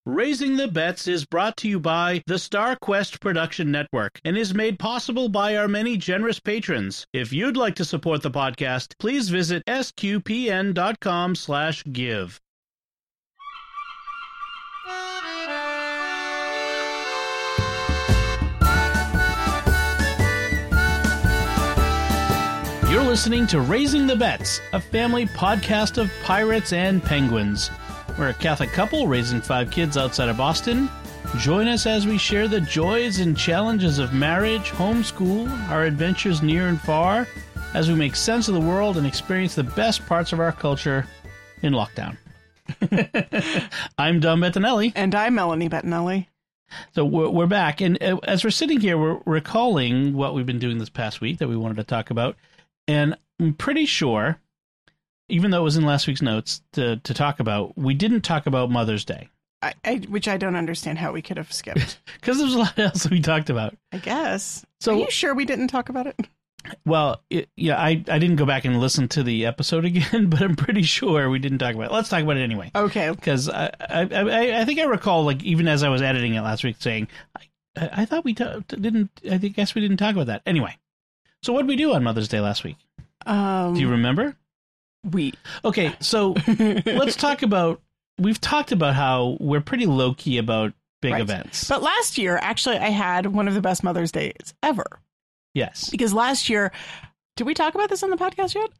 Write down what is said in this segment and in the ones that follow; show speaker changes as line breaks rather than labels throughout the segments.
Raising the Bets is brought to you by the Star Quest Production Network and is made possible by our many generous patrons. If you'd like to support the podcast, please visit sqpn.com/give. You're listening to Raising the Bets, a family podcast of pirates and penguins. We're a Catholic couple raising 5 kids outside of Boston. Join us as we share the joys and challenges of marriage, homeschool, our adventures near and far, as we make sense of the world and experience the best parts of our culture in lockdown. I'm Don Bettinelli.
And I'm Melanie Bettinelli.
So we're back, and as we're sitting here, we're recalling what we've been doing this past week that we wanted to talk about. And I'm pretty sure, even though it was in last week's notes to talk about, we didn't talk about Mother's Day.
Which I don't understand how we could have skipped.
Because there's a lot else we talked about.
I guess.
So,
are you sure we didn't talk about it?
Well, I didn't go back and listen to the episode again, but I'm pretty sure we didn't talk about it. Let's talk about it anyway.
Okay.
Because I think I recall, like, even as I was editing it last week, saying, I thought we didn't, I guess we didn't talk about that. Anyway. So what did we do on Mother's Day last week? Do you remember? Okay, so let's talk about, we've talked about how we're pretty low-key about big events.
But last year, actually, I had one of the best Mother's Days ever.
Yes.
Because last year, did we talk about this on the podcast yet?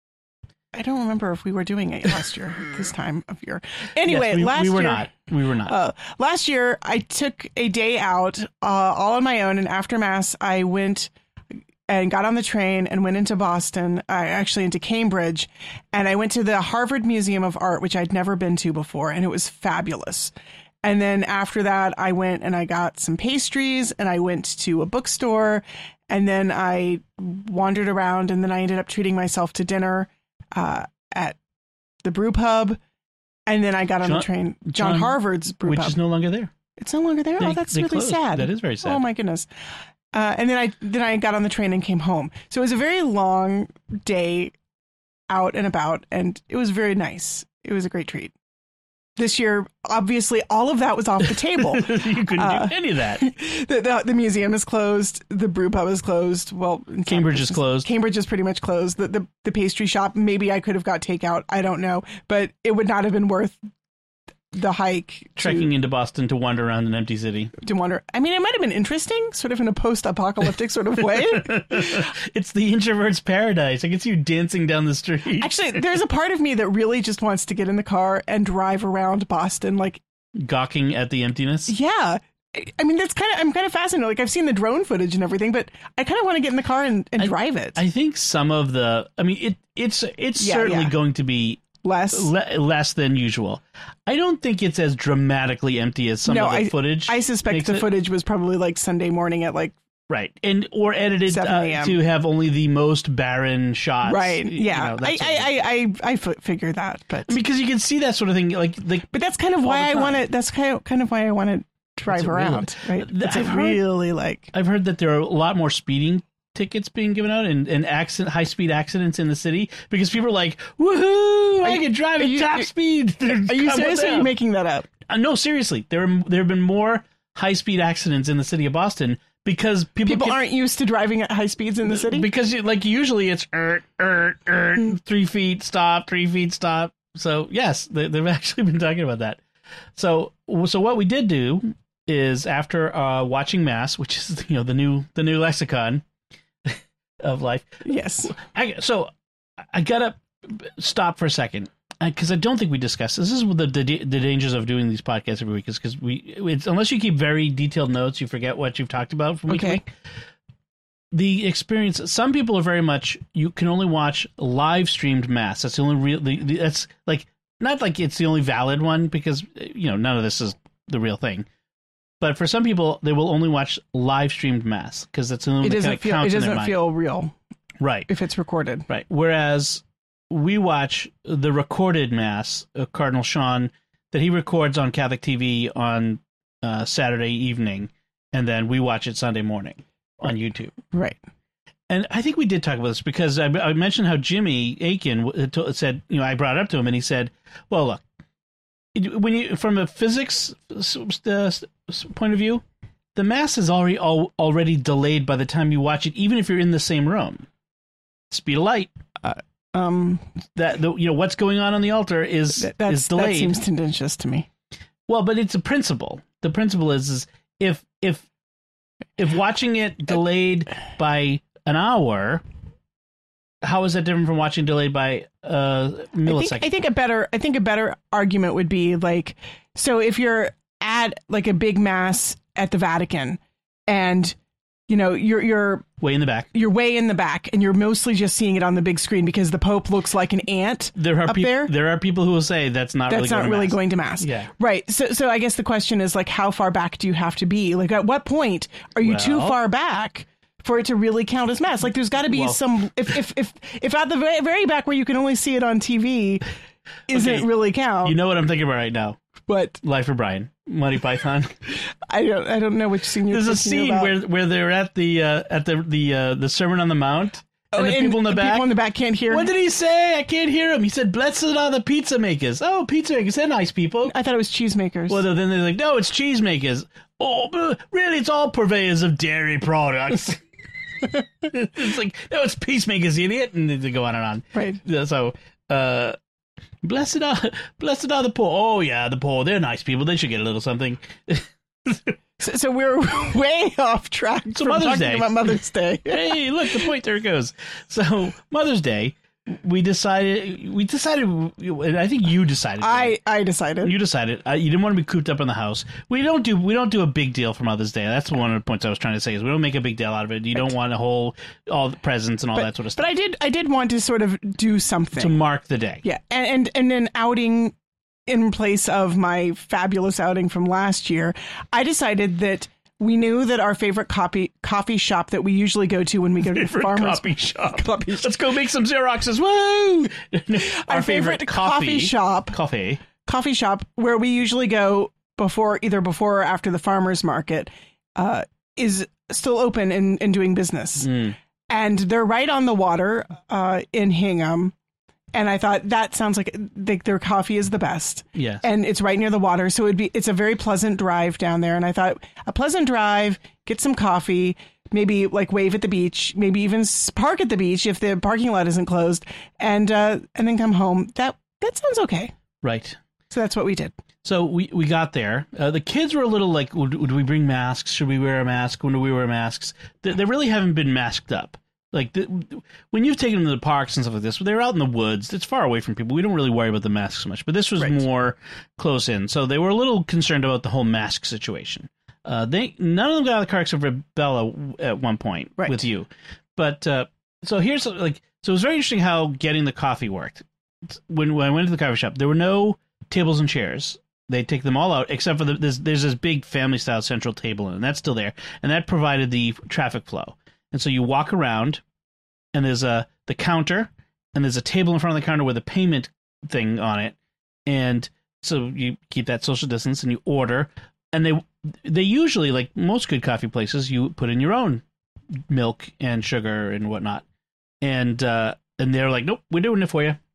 I don't remember if we were doing it last year, this time of year. Anyway,
yes,
last year...
We were not.
Last year, I took a day out all on my own, and after Mass, I went... and got on the train and went into Boston, actually into Cambridge, and I went to the Harvard Museum of Art, which I'd never been to before, and it was fabulous. And then after that, I went and I got some pastries, and I went to a bookstore, and then I wandered around, and then I ended up treating myself to dinner at the brew pub, and then I got on the train, John Harvard's brew pub.
Which is no longer there.
It's no longer there? Oh, that's really
closed.
sad.
That is very sad.
Oh, my goodness. And then I got on the train and came home. So it was a very long day out and about, and it was very nice. It was a great treat. This year, obviously, all of that was off the table.
You couldn't do any of that.
The museum is closed. The brew pub is closed. Well,
Cambridge is closed.
Cambridge is pretty much closed. The pastry shop, maybe I could have got takeout. I don't know. But it would not have been worth the hike.
Trekking into Boston to wander around an empty city.
To wander. I mean, it might have been interesting, sort of in a post-apocalyptic sort of way.
It's the introvert's paradise. I can see you dancing down the street.
Actually, there's a part of me that really just wants to get in the car and drive around Boston, like...
gawking at the emptiness?
Yeah. I mean, I'm kind of fascinated. Like, I've seen the drone footage and everything, but I kind of want to get in the car and drive it.
I think some of the... I mean, it's certainly going to be... less than usual. I don't think it's as dramatically empty as some of the footage.
I suspect the footage was probably like Sunday morning at like
right, or edited to have only the most barren shots.
Right. Yeah. I figure that, but
because you can see that sort of thing, like
but that's kind of why I want to. That's kind of why I want to drive around. Right.
I've heard that there are a lot more speeding tickets being given out and high-speed accidents in the city because people are like, woohoo, I can drive at top speed.
Are you serious or are you making that up?
No, seriously. There have been more high-speed accidents in the city of Boston because people
aren't used to driving at high speeds in the city?
Because usually it's 3 feet, stop, 3 feet, stop. So, yes, they've actually been talking about that. So what we did do is after watching Mass, which is the new lexicon of life.
Yes.
So I gotta stop for a second because I don't think we discussed this. This is the dangers of doing these podcasts every week is because unless you keep very detailed notes, you forget what you've talked about from week to week. The experience. Some people are very much. You can only watch live streamed Mass. That's the only real. That's like not like it's the only valid one because none of this is the real thing. But for some people, they will only watch live streamed Mass because that's the only one that counts in their mind.
It doesn't feel real,
right?
If it's recorded,
right. Whereas we watch the recorded Mass, Cardinal Sean, that he records on Catholic TV on Saturday evening, and then we watch it Sunday morning on YouTube.
Right.
And I think we did talk about this because I mentioned how Jimmy Akin said, I brought it up to him, and he said, "Well, look, when you from a physics point of view, the mass is already delayed by the time you watch it, even if you're in the same room. Speed of light. What's going on the altar is delayed.
That seems tendentious to me.
Well, but it's a principle. The principle is if watching it delayed by an hour, how is that different from watching delayed by a millisecond?
I think a better argument would be like, so if you're at like a big mass at the Vatican, and you're
way in the back.
You're way in the back, and you're mostly just seeing it on the big screen because the Pope looks like an ant
there
there
are people who will say that's not really
going to mass.
Yeah.
Right. So I guess the question is like, how far back do you have to be? Like, at what point are you too far back for it to really count as mass? Like, there's got to be some. If at the very back where you can only see it on TV isn't really count.
You know what I'm thinking about right now?
What?
Life of Brian, Monty Python.
I don't know which scene you're
There's a scene
about.
where they're at the Sermon on the Mount, and the people in the back.
People in the back can't hear.
What did he say? I can't hear him. He said, "Blessed are the pizza makers." Oh, pizza makers, they're nice people.
I thought it was cheesemakers.
Well, then they're like, "No, it's cheesemakers." Oh, really? It's all purveyors of dairy products. It's like, no, it's peacemakers, idiot, and they go on and on.
Right.
So, blessed are the poor. Oh yeah, the poor. They're nice people. They should get a little something.
So we're way off track.
So Mother's Day.
About Mother's Day.
Hey, look, the point there it goes. So Mother's Day, we decided. I think you decided.
I decided.
You decided. You didn't want to be cooped up in the house. We don't do a big deal for Mother's Day. That's one of the points I was trying to say. Is we don't make a big deal out of it. You don't want all the presents and all that sort of stuff.
But I did want to sort of do something
to mark the day.
Yeah, and an outing in place of my fabulous outing from last year. I decided that we knew that our favorite coffee shop that we usually go to when we go to the farmer's
coffee shop. Let's go make some Xeroxes. Woo!
Our favorite coffee shop where we usually go either before or after the farmer's market is still open and doing business. And they're right on the water in Hingham. And I thought that sounds like their coffee is the best.
Yes.
And it's right near the water. So it's a very pleasant drive down there. And I thought a pleasant drive, get some coffee, maybe like wave at the beach, maybe even park at the beach if the parking lot isn't closed, and then come home. That sounds okay.
Right.
So that's what we did.
So we got there. The kids were a little like, would we bring masks? Should we wear a mask? When do we wear masks? They really haven't been masked up. Like, when you've taken them to the parks and stuff like this, they're out in the woods. It's far away from people. We don't really worry about the masks so much. But this was more close in. So they were a little concerned about the whole mask situation. None of them got out of the car except for Bella at one point with you. But so here's so it was very interesting how getting the coffee worked. When I went to the coffee shop, there were no tables and chairs. They take them all out except for there's this big family-style central table, and that's still there. And that provided the traffic flow. And so you walk around, and there's the counter, and there's a table in front of the counter with a payment thing on it. And so you keep that social distance, and you order. And they usually, like most good coffee places, you put in your own milk and sugar and whatnot. And they're like, nope, we're doing it for you.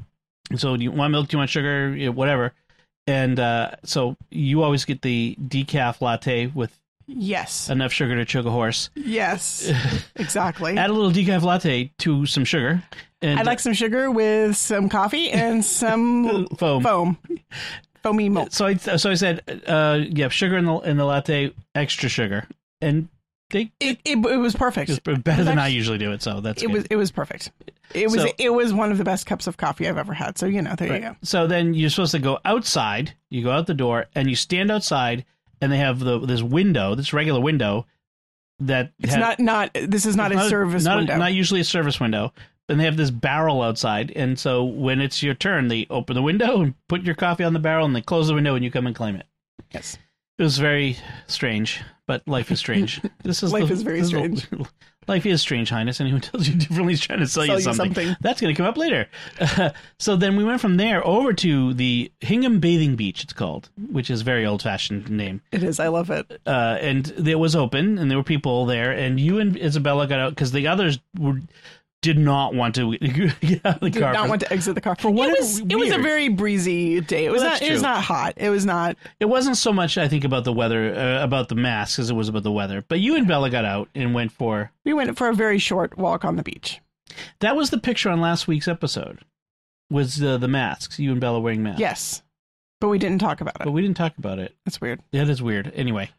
And so do you want milk? Do you want sugar? Yeah, whatever. And so you always get the decaf latte with enough sugar to choke a horse.
Yes, exactly.
Add a little decaf latte to some sugar. And
I'd like some sugar with some coffee and some foam. Foamy milk.
So I said, sugar in the latte, extra sugar. And
it was perfect.
It was better than I usually do it, so that's good.
It was perfect. It was one of the best cups of coffee I've ever had. So, there you go. So
then you're supposed to go outside. You go out the door, and you stand outside, and they have this window, this regular window that
this is not a service window.
Not usually a service window. And they have this barrel outside, and so when it's your turn, they open the window and put your coffee on the barrel, and they close the window, and you come and claim it.
Yes.
It was very strange, but life is strange.
Life is very strange.
Life is strange, Highness. Anyone tells you differently is trying to sell you something. That's going to come up later. So then we went from there over to the Hingham Bathing Beach, it's called, which is a very old-fashioned name.
It is. I love it.
And it was open, and there were people there, and you and Isabella got out because the others did not want to get out of the
Did
car.
not want to exit the car.
For what
it was a very breezy day. It was
Well,
not.
that's
It was
true.
not hot. It was not.
It wasn't so much, I think, about the weather, about the masks, as it was about the weather. But you and Bella got out and went for...
We went for a very short walk on the beach.
That was the picture on last week's episode, was the masks, you and Bella wearing masks.
Yes, but we didn't talk about it.
But we didn't talk about it.
That's weird.
That is weird. Anyway,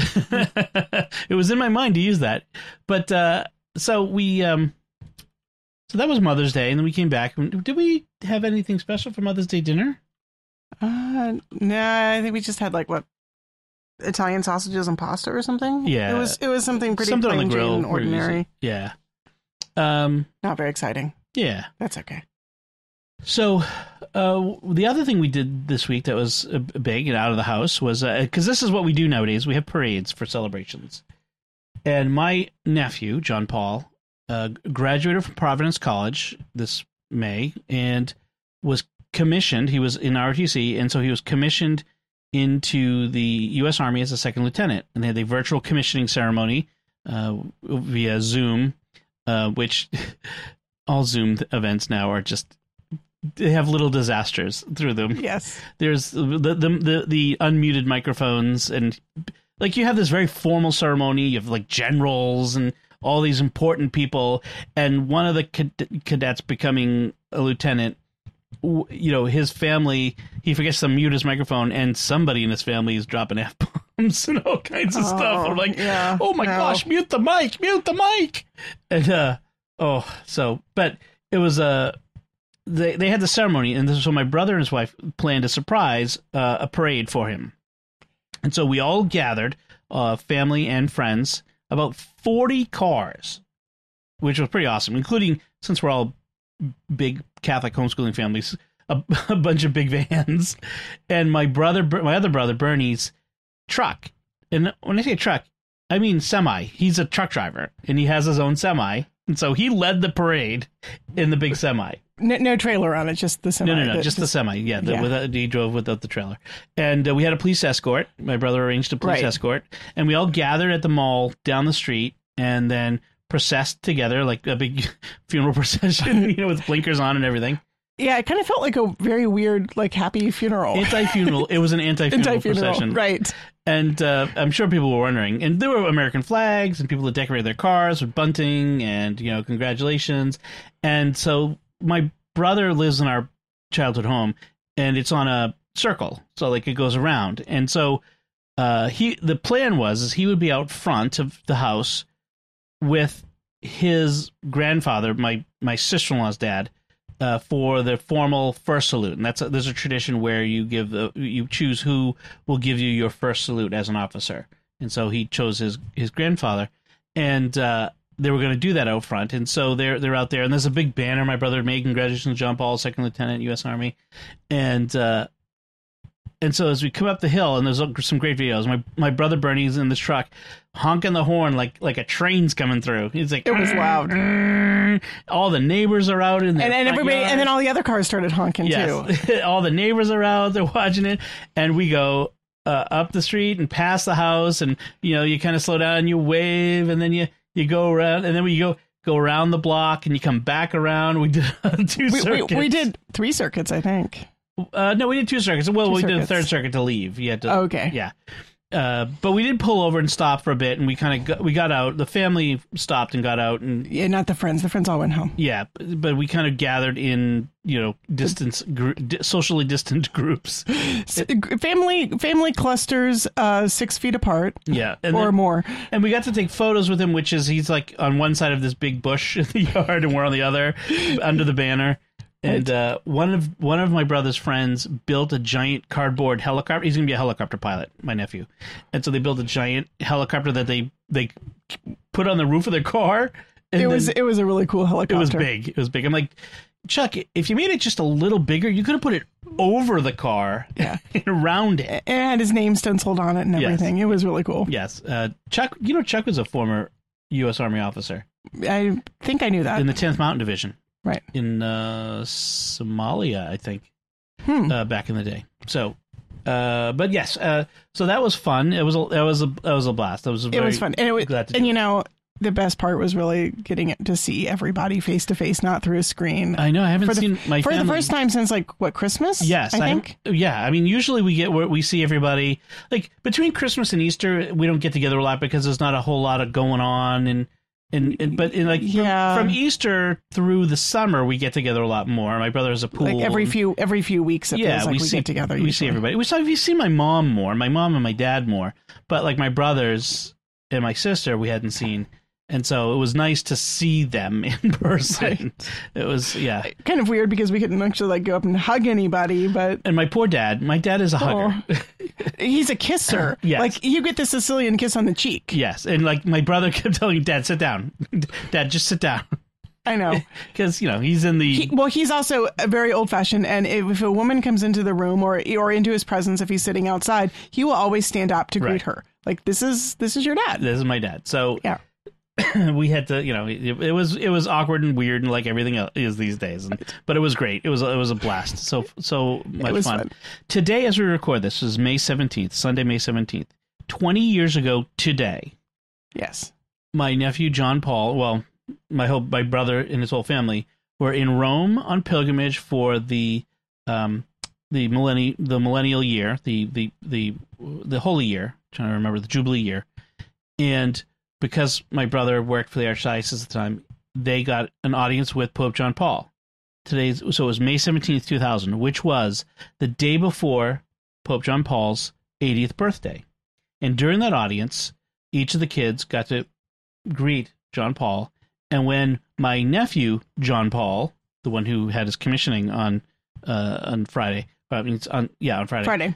it was in my mind to use that. But so we... So that was Mother's Day, and then we came back. Did we have anything special for Mother's Day dinner?
No, I think we just had Italian sausages and pasta or something.
Yeah.
It was something pretty
Something on
plain
the grill,
Jane, ordinary.
Yeah.
Not very exciting.
Yeah.
That's okay.
So the other thing we did this week that was big and out of the house was, because this is what we do nowadays, we have parades for celebrations. And my nephew, John Paul, graduated from Providence College this May and was commissioned. He was in ROTC, and so he was commissioned into the U.S. Army as a second lieutenant. And they had a virtual commissioning ceremony via Zoom, which all Zoom events now are just, they have little disasters through them.
Yes.
There's the unmuted microphones, and you have this very formal ceremony. You have generals and all these important people, and one of the cadets becoming a lieutenant, his family, he forgets to mute his microphone, and somebody in his family is dropping F-bombs and all kinds of stuff. I'm like,
yeah,
oh my gosh, mute the mic. And, but it was, they had the ceremony, and so my brother and his wife planned a surprise, a parade for him. And so we all gathered, family and friends, about 40 cars, which was pretty awesome, including, since we're all big Catholic homeschooling families, a bunch of big vans, and my other brother, Bernie's truck. And when I say truck, I mean semi. He's a truck driver, and he has his own semi, and so he led the parade in the big semi.
No trailer on it, just the semi.
No, just the semi. Yeah, he drove without the trailer. And we had a police escort. My brother arranged a police escort. And we all gathered at the mall down the street and then processed together like a big funeral procession, with blinkers on and everything.
Yeah, it kind of felt like a very weird, happy funeral.
Anti-funeral. It was an anti-funeral procession.
Right.
And I'm sure people were wondering. And there were American flags and people that decorated their cars with bunting and, congratulations. And so my brother lives in our childhood home, and it's on a circle, so it goes around. And so the plan was he would be out front of the house with his grandfather, my sister-in-law's dad, for the formal first salute. And there's a tradition where you choose who will give you your first salute as an officer. And so he chose his grandfather, and they were going to do that out front, and so they're out there, and there's a big banner my brother made, congratulations, John Paul, second lieutenant, U.S. Army, and so as we come up the hill, and there's some great videos, my brother Bernie's in this truck, honking the horn like a train's coming through. He's like,
it was loud.
All the neighbors are out in there,
and everybody, and then all the other cars started honking too.
All the neighbors are out, they're watching it, and we go up the street and past the house, and you kind of slow down, and you wave, and then you go around, and then you go around the block, and you come back around. We did two circuits.
We did 3 circuits, I think.
No, we did 2 circuits. Well, we did a
circuits.
third circuit to leave. You had to.
Okay.
Yeah. But we did pull over and stop for a bit, and we got out. The family stopped and got out, and
not the friends. The friends all went home.
Yeah, but we kind of gathered in, socially distant groups.
Family clusters, 6 feet apart.
Yeah,
or more.
And we got to take photos with him, which is he's on one side of this big bush in the yard, and we're on the other, under the banner. And one of my brother's friends built a giant cardboard helicopter. He's going to be a helicopter pilot, my nephew. And so they built a giant helicopter that they put on the roof of their car. And
it was a really cool helicopter.
It was big. I'm like, Chuck, if you made it just a little bigger, you could have put it over the car and around it.
And had his name stenciled on it and everything. Yes. It was really cool.
Yes. Chuck, Chuck was a former U.S. Army officer.
I think I knew that.
In the 10th Mountain Division.
Right.
In Somalia, I think, back in the day. So, but yes, so that was fun. It was a blast. It was fun,
and glad to do. the best part was really getting to see everybody face to face, not through a screen.
I know. I haven't seen my
for
family.
the first time since Christmas.
Yes,
I think.
Yeah, I mean, usually we see everybody like between Christmas and Easter. We don't get together a lot because there's not a whole lot of going on, but from Easter through the summer, we get together a lot more. My brother has a pool.
Like every few weeks, it feels like we get together.
We see everybody. We see my mom more, my mom and my dad more, but like my brothers and my sister, we hadn't seen. And so it was nice to see them in person. Right. It was,
kind of weird because we couldn't actually like go up and hug anybody, but...
And my dad is a hugger.
He's a kisser.
Yes.
Like you get the Sicilian kiss on the cheek.
Yes. And like my brother kept telling me, Dad, sit down. Dad, just sit down.
I know.
Because, he's in the...
he's also very old-fashioned, and if a woman comes into the room or into his presence, if he's sitting outside, he will always stand up to greet her. Like, this is your dad.
This is my dad. So...
Yeah.
We had to, it was awkward and weird and like everything else is these days, but it was great. It was a blast. So much fun. Today, as we record this, is May 17th, Sunday, May 17th. 20 years ago today.
Yes.
My nephew John Paul, my brother and his whole family were in Rome on pilgrimage for the millennial year, the holy year. I'm trying to remember the Jubilee year, and because my brother worked for the Archdiocese at the time, they got an audience with Pope John Paul. So it was May 17th, 2000, which was the day before Pope John Paul's 80th birthday. And during that audience, each of the kids got to greet John Paul. And when my nephew, John Paul, the one who had his commissioning on Friday, on Friday.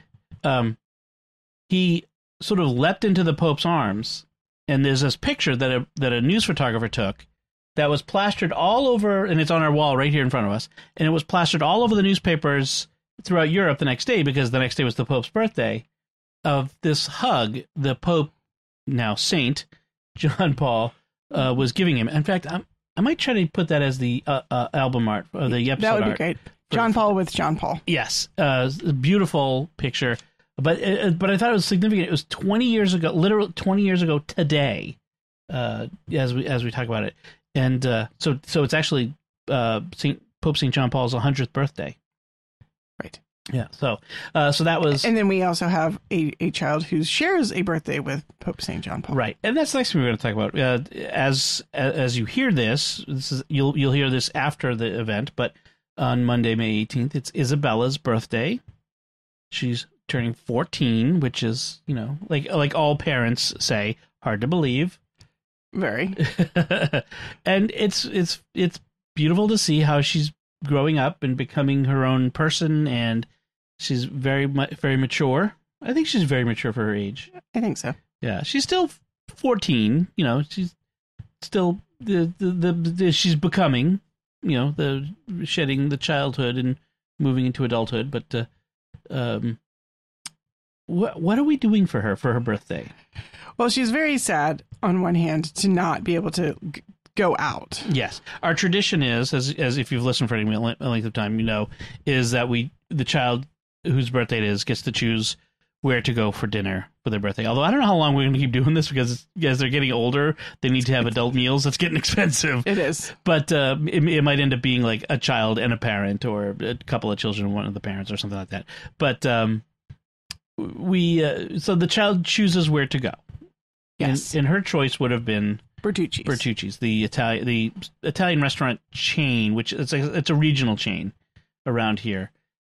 He sort of leapt into the Pope's arms. And there's this picture that a news photographer took that was plastered all over, and it's on our wall right here in front of us, and it was plastered all over the newspapers throughout Europe the next day, because the next day was the Pope's birthday, of this hug the Pope, now Saint, John Paul, was giving him. In fact, I might try to put that as the album art, or the episode art.
That would be great. John Paul with John Paul.
Yes. Beautiful picture. But I thought it was significant. It was 20 years ago, literally 20 years ago today, as we talk about it, and so it's actually Pope St. John Paul's 100th birthday.
Right.
Yeah. So that was,
and then we also have a child who shares a birthday with Pope St. John Paul.
Right, and that's the next thing we're going to talk about. As you hear this is you'll hear this after the event, but on Monday, May 18th, it's Isabella's birthday. She's turning 14, which is, like all parents say, hard to believe.
Very.
And it's beautiful to see how she's growing up and becoming her own person, and she's very mature. I think she's very mature for her age.
I think so.
Yeah, she's still 14. She's still she's becoming, the shedding the childhood and moving into adulthood, but what are we doing for her birthday?
Well, she's very sad on one hand to not be able to go out.
Yes. Our tradition is, as if you've listened for any length of time, is that the child whose birthday it is gets to choose where to go for dinner for their birthday. Although I don't know how long we're going to keep doing this, because as they're getting older, they need to have adult meals. It's getting expensive.
It is.
But it might end up being like a child and a parent, or a couple of children and one of the parents, or something like that. But so the child chooses where to go.
Yes.
And her choice would have been Bertucci's, the Italian restaurant chain, which it's a regional chain around here,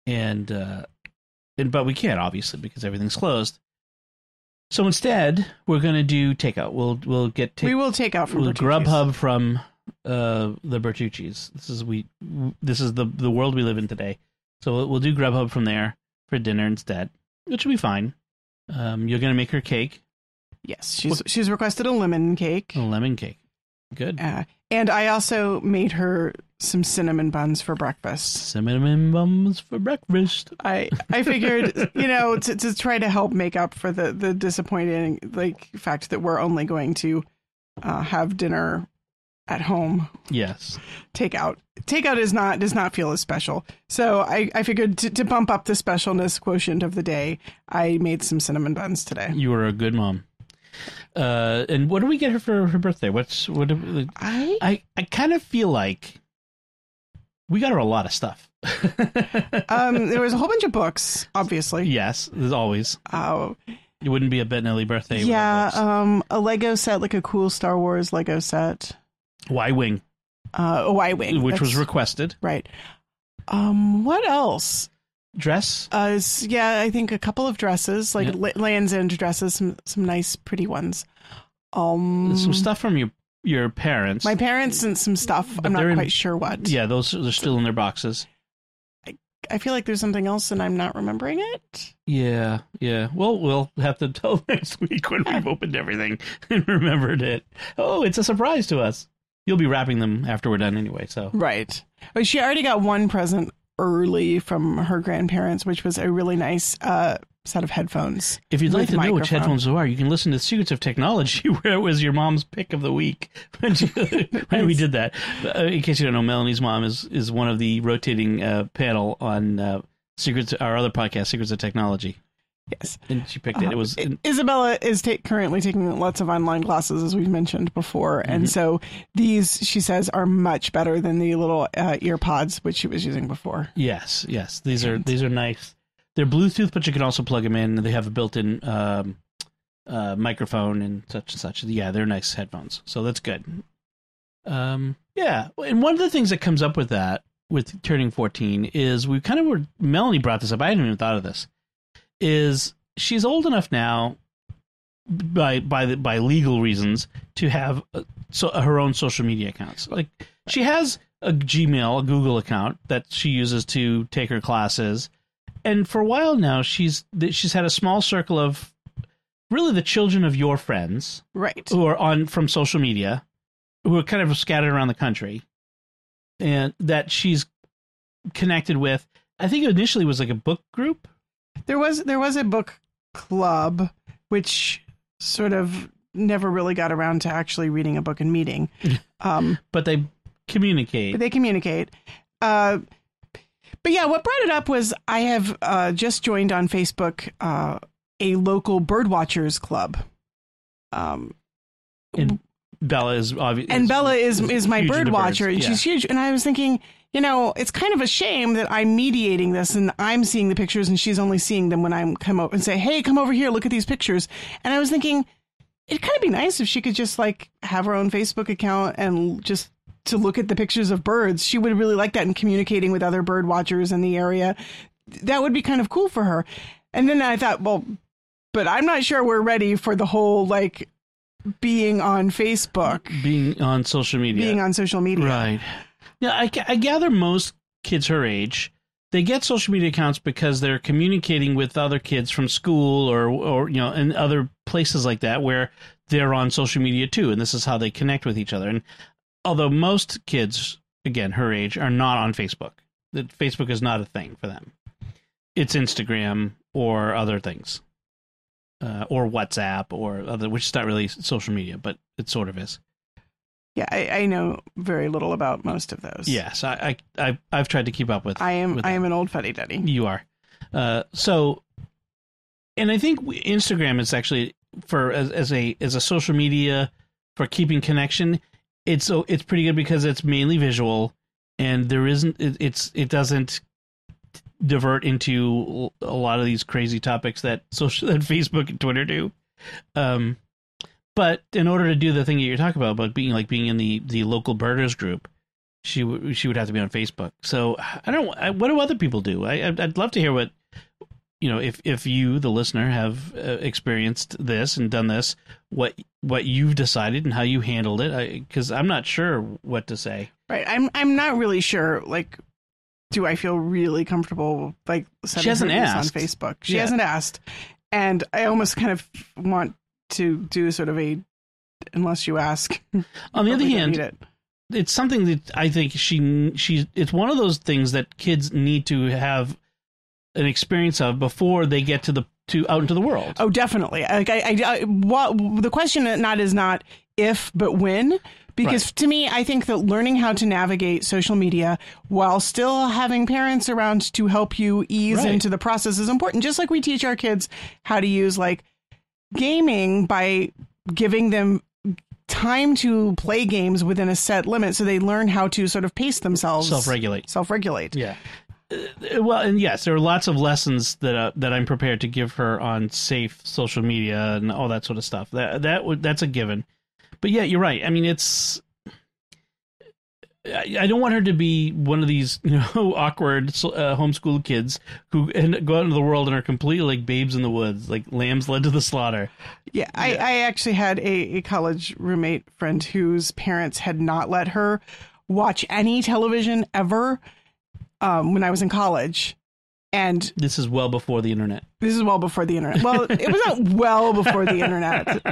but we can't, obviously, because everything's closed. So instead, we're going to do takeout. We will take out from Bertucci's. Grubhub from the Bertucci's. This is the world we live in today. So we'll do Grubhub from there for dinner instead, which will be fine. You're going to make her cake.
Yes, she's requested a lemon cake.
A lemon cake. Good.
And I also made her some cinnamon buns for breakfast.
Cinnamon buns for breakfast.
I figured, to try to help make up for the disappointing fact that we're only going to have dinner at home.
Yes.
Takeout does not feel as special. So I figured to bump up the specialness quotient of the day, I made some cinnamon buns today.
You were a good mom. And what do we get her for her birthday? I kind of feel like we got her a lot of stuff.
There was a whole bunch of books, obviously.
Yes, there's always. It wouldn't be a Bettinelli birthday.
Yeah, a Lego set, like a cool Star Wars Lego set.
Y-Wing.
A Y-Wing.
Which was requested.
Right. What else?
Dress?
Yeah, I think a couple of dresses, like Land's End dresses, some nice, pretty ones.
Some stuff from your parents.
My parents sent some stuff. I'm not quite sure what.
Yeah, those are still in their boxes.
I feel like there's something else and I'm not remembering it.
Yeah. Well, we'll have to tell next week when we've opened everything and remembered it. Oh, it's a surprise to us. You'll be wrapping them after we're done anyway, so.
Right. But she already got one present early from her grandparents, which was a really nice set of headphones.
If you'd like to know which headphones they are, you can listen to Secrets of Technology, where it was your mom's pick of the week when we did that. In case you don't know, Melanie's mom is one of the rotating panel on our other podcast, Secrets of Technology.
Yes.
And she picked it. It was
Isabella is currently taking lots of online classes, as we've mentioned before. And so these, she says, are much better than the little ear pods, which she was using before.
Yes. These are nice. They're Bluetooth, but you can also plug them in. They have a built-in microphone and such. Yeah, they're nice headphones. So that's good. Yeah. And one of the things that comes up with that, with turning 14, is Melanie brought this up. I hadn't even thought of this. Is she's old enough now, by legal reasons, to have her own social media accounts. Like, she has a Gmail, a Google account that she uses to take her classes, and for a while now, she's had a small circle of really the children of your friends,
right,
who are from social media, who are kind of scattered around the country, and that she's connected with. I think initially it was like a book group.
There was a book club, which sort of never really got around to actually reading a book and meeting.
But they communicate.
But yeah, what brought it up was I have just joined on Facebook a local birdwatchers club.
And Bella is obviously.
And Bella is my bird watcher, and she's huge. And I was thinking, it's kind of a shame that I'm mediating this and I'm seeing the pictures and she's only seeing them when I come over and say, hey, come over here, look at these pictures. And I was thinking, it'd kind of be nice if she could just like have her own Facebook account and just to look at the pictures of birds. She would really like that, and communicating with other bird watchers in the area. That would be kind of cool for her. And then I thought, well, but I'm not sure we're ready for the whole like being on Facebook.
Being on social media.
Right.
Yeah, I gather most kids her age, they get social media accounts because they're communicating with other kids from school or and other places like that where they're on social media too, and this is how they connect with each other. And although most kids, again, her age, are not on Facebook, that Facebook is not a thing for them. It's Instagram or other things, or WhatsApp or other, which is not really social media, but it sort of is.
Yeah, I know very little about most of those.
Yes, I've tried to keep up with.
I am an old fuddy-duddy.
You are. So, and I think Instagram is actually as a social media for keeping connection. It's pretty good because it's mainly visual, and it doesn't divert into a lot of these crazy topics that Facebook and Twitter do. But in order to do the thing that you're talking about being in the local birders group, she would have to be on Facebook. So what do other people do? I'd love to hear what, if you, the listener, have experienced this and done this, what you've decided and how you handled it. Because I'm not sure what to say.
Right. I'm not really sure. Like, do I feel really comfortable like setting this on Facebook? She hasn't asked, and I almost kind of want to do sort of unless you ask.
On the other hand, it's something that I think it's one of those things that kids need to have an experience of before they get out into the world.
Oh, definitely. Like the question is not if, but when. Because to me, I think that learning how to navigate social media while still having parents around to help you ease into the process is important. Just like we teach our kids how to use like gaming by giving them time to play games within a set limit so they learn how to sort of pace themselves. Self-regulate.
Yeah. Well, and yes, there are lots of lessons that I'm prepared to give her on safe social media and all that sort of stuff. That's a given. But yeah, you're right. I mean, I don't want her to be one of these, awkward homeschool kids who go out into the world and are completely like babes in the woods, like lambs led to the slaughter.
Yeah, I actually had a college roommate friend whose parents had not let her watch any television ever when I was in college. And
this is well before the internet. Well, it was not well before the internet,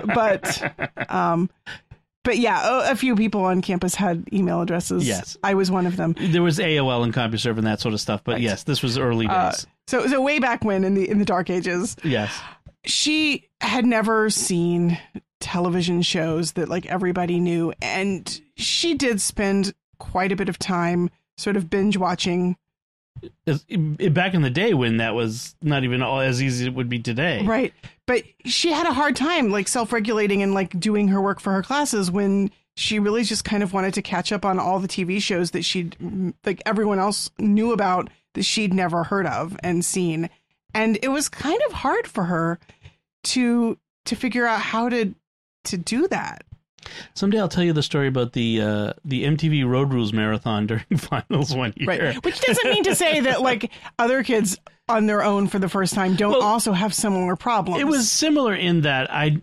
but yeah, a few people on campus had email addresses. Yes.
I was one of them.
There was AOL and CompuServe and that sort of stuff, but right. Yes, this was early days.
So way back when in the dark ages.
Yes.
She had never seen television shows that like everybody knew, and she did spend quite a bit of time sort of binge watching.
Back in the day when that was not even as easy as it would be today.
Right. But she had a hard time like self-regulating and like doing her work for her classes when she really just kind of wanted to catch up on all the TV shows that like everyone else knew about that she'd never heard of and seen. And it was kind of hard for her to figure out how to do that.
Someday I'll tell you the story about the MTV Road Rules marathon during finals one year.
Right. Which doesn't mean to say that like other kids on their own for the first time don't also have similar problems.
It was similar in that we'd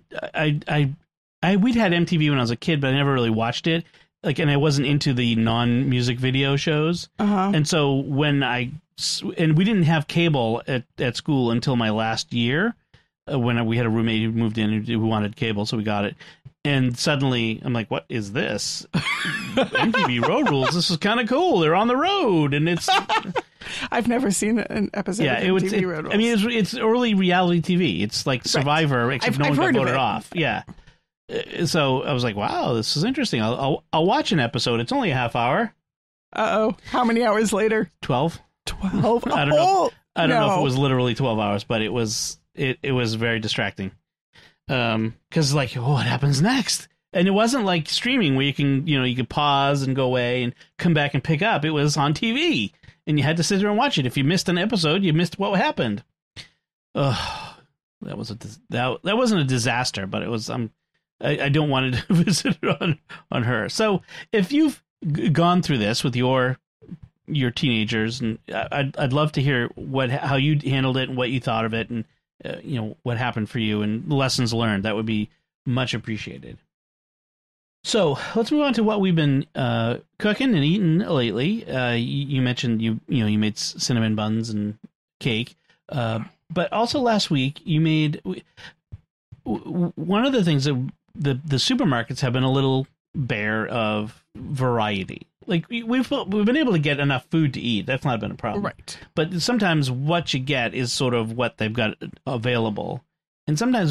had MTV when I was a kid, but I never really watched it. Like, and I wasn't into the non-music video shows.
Uh-huh.
And so when we didn't have cable at school until my last year, when we had a roommate who moved in who wanted cable, so we got it. And suddenly, I'm like, what is this? MTV Road Rules. This is kind of cool. They're on the road, and it's...
I've never seen an episode of MTV Road Rules.
I mean, it's early reality TV. It's like Survivor, right. Except no one got voted off. Yeah. So I was like, wow, this is interesting. I'll watch an episode. It's only a half hour.
Uh-oh. How many hours later?
12.
12?
I don't know. I don't know if it was literally 12 hours, but it was very distracting. Because like, what happens next? And it wasn't like streaming where you could pause and go away and come back and pick up. It was on TV, and you had to sit there and watch it. If you missed an episode, you missed what happened. That wasn't a disaster, but it was. I don't want to visit it on her. So if you've gone through this with your teenagers, and I'd love to hear how you handled it and what you thought of it, and what happened for you and lessons learned. That would be much appreciated. So let's move on to what we've been cooking and eating lately. You mentioned you made cinnamon buns and cake, but also last week you made one of the things that the supermarkets have been a little bare of variety. Like we've been able to get enough food to eat. That's not been a problem.
Right.
But sometimes what you get is sort of what they've got available. And sometimes,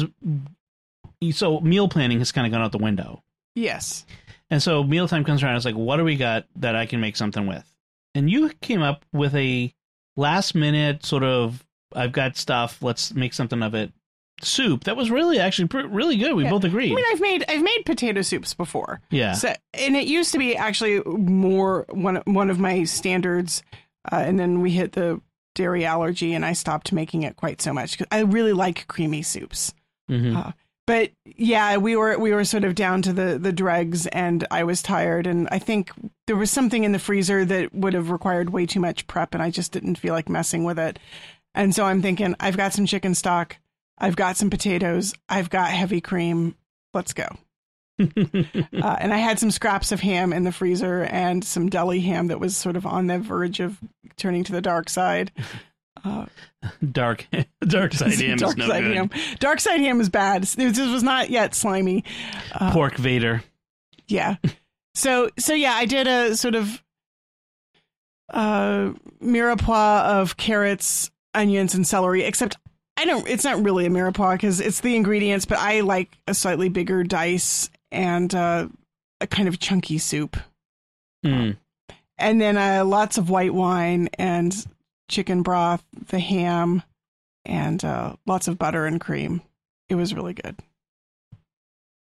so meal planning has kind of gone out the window.
Yes.
And so mealtime comes around. It's like, what do we got that I can make something with? And you came up with a last minute sort of, I've got stuff, let's make something of it. Soup that was really really good. We both agreed.
I mean, I've made potato soups before.
Yeah.
So, and it used to be actually more one of my standards, and then we hit the dairy allergy, and I stopped making it quite so much because I really like creamy soups.
Mm-hmm.
But yeah, we were sort of down to the dregs, and I was tired, and I think there was something in the freezer that would have required way too much prep, and I just didn't feel like messing with it. And so I'm thinking, I've got some chicken stock. I've got some potatoes. I've got heavy cream. Let's go. And I had some scraps of ham in the freezer and some deli ham that was sort of on the verge of turning to the dark side.
Dark side ham is no good.
Ham. Dark side ham is bad. This was not yet slimy.
Pork Vader.
Yeah. So yeah, I did a sort of mirepoix of carrots, onions, and celery, except it's not really a mirepoix because it's the ingredients, but I like a slightly bigger dice and a kind of chunky soup.
Mm.
And then lots of white wine and chicken broth, the ham, and lots of butter and cream. It was really good.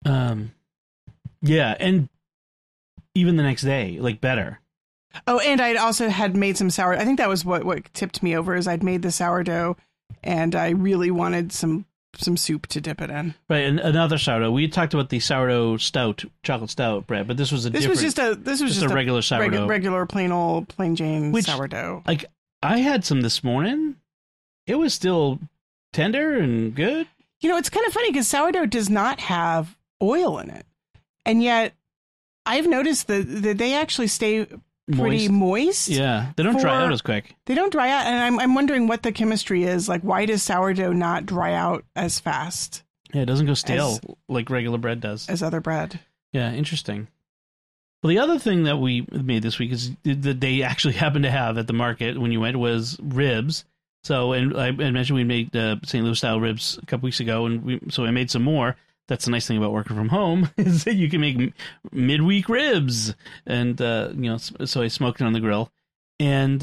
Yeah, and even the next day, like better.
Oh, and I'd also had made some sourdough. I think that was what tipped me over is I'd made the sourdough, and I really wanted some soup to dip it in.
Right, and another sourdough. We talked about the sourdough stout, chocolate stout bread, but this was just a regular sourdough,
regular plain Jane sourdough.
Like I had some this morning. It was still tender and good.
You know, it's kind of funny because sourdough does not have oil in it, and yet I've noticed that they actually stay pretty moist.
Yeah, they don't dry out as quick.
They don't dry out, and I'm wondering what the chemistry is. Like, why does sourdough not dry out as fast?
Yeah, it doesn't go stale like regular bread does.
As other bread.
Yeah, interesting. Well, the other thing that we made this week is that they actually happened to have at the market when you went was ribs. So, and I mentioned we made St. Louis style ribs a couple weeks ago, and so I made some more. That's the nice thing about working from home is that you can make midweek ribs, and so I smoked it on the grill, and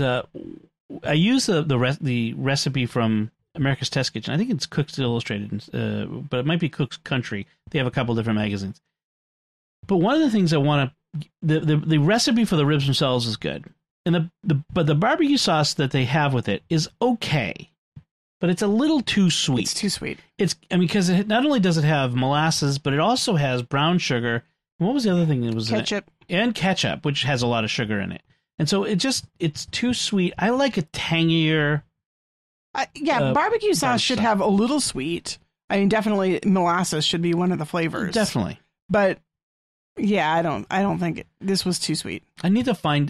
I used the recipe from America's Test Kitchen. I think it's Cook's Illustrated, but it might be Cook's Country. They have a couple different magazines. But one of the things I want to the recipe for the ribs themselves is good, and but the barbecue sauce that they have with it is okay. But it's a little too sweet.
It's too sweet.
Because not only does it have molasses, but it also has brown sugar. And what was the other thing that was
ketchup?
And ketchup, which has a lot of sugar in it. And so it's too sweet. I like a tangier.
Barbecue sauce should have a little sweet. I mean, definitely molasses should be one of the flavors.
Definitely.
But yeah, I don't think this was too sweet.
I need to find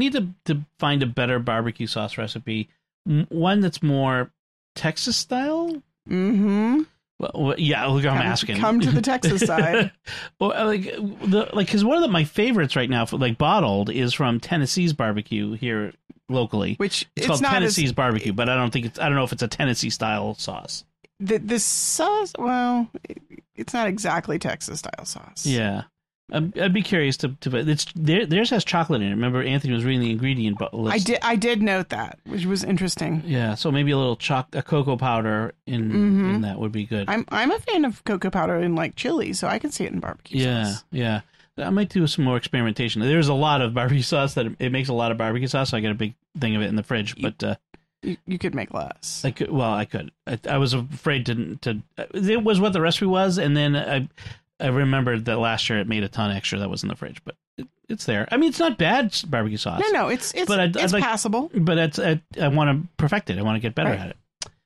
to find a better barbecue sauce recipe, one that's more Texas style?
Mm-hmm.
Well, yeah, look, I'm asking.
Come to the Texas side.
Well, because one of my favorites right now, for like bottled, is from Tennessee's Barbecue here locally.
Which
it's called Tennessee's Barbecue, but I don't know if it's a Tennessee style sauce.
The sauce, well, it's not exactly Texas style sauce.
Yeah. I'd be curious to theirs has chocolate in it. Remember, Anthony was reading the ingredient list.
I did note that, which was interesting.
Yeah, so maybe a little cocoa powder in that would be good.
I'm a fan of cocoa powder in like chili, so I can see it in barbecue sauce.
Yeah. I might do some more experimentation. There's a lot of barbecue sauce that it makes a lot of barbecue sauce. So I got a big thing of it in the fridge, but
you could make less.
I could. Well, I could. I was afraid to. It was what the recipe was, and then I remembered that last year it made a ton extra that was in the fridge, but it's there. I mean, it's not bad barbecue sauce.
No, it's passable.
But I want to perfect it. I want to get better at it.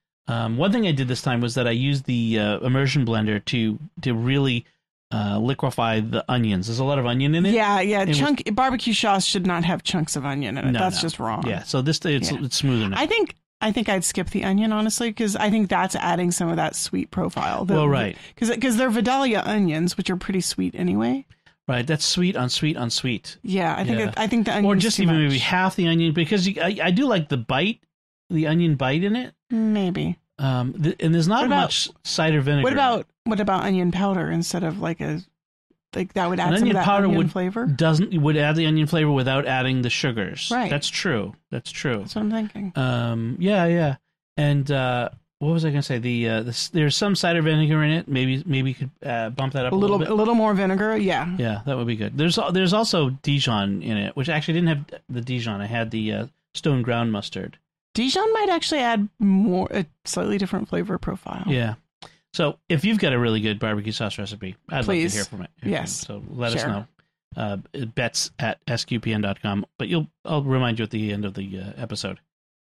One thing I did this time was that I used the immersion blender to really liquefy the onions. There's a lot of onion in it.
Yeah. Barbecue sauce should not have chunks of onion in it. That's just wrong.
Yeah. So it's smoother now.
I think I'd skip the onion, honestly, because I think that's adding some of that sweet profile.
Right.
Because they're Vidalia onions, which are pretty sweet anyway.
Right. That's sweet on sweet on sweet.
Yeah, I think the onion,
or just even maybe half the onion, because I do like the onion bite in it.
Maybe.
And there's not much cider vinegar.
What about onion powder instead of like that would add some of that onion flavor?
Would add the onion flavor without adding the sugars.
Right.
That's true. That's
what I'm thinking.
Yeah. And what was I going to say? There's some cider vinegar in it. Maybe you could bump that up a little bit.
A little more vinegar. Yeah.
Yeah, that would be good. There's also Dijon in it, which actually didn't have the Dijon. I had the stone ground mustard.
Dijon might actually add a slightly different flavor profile.
Yeah. So if you've got a really good barbecue sauce recipe, I'd love to hear from it.
Yes.
So let us know. Bets@sqpn.com. But I'll remind you at the end of the episode.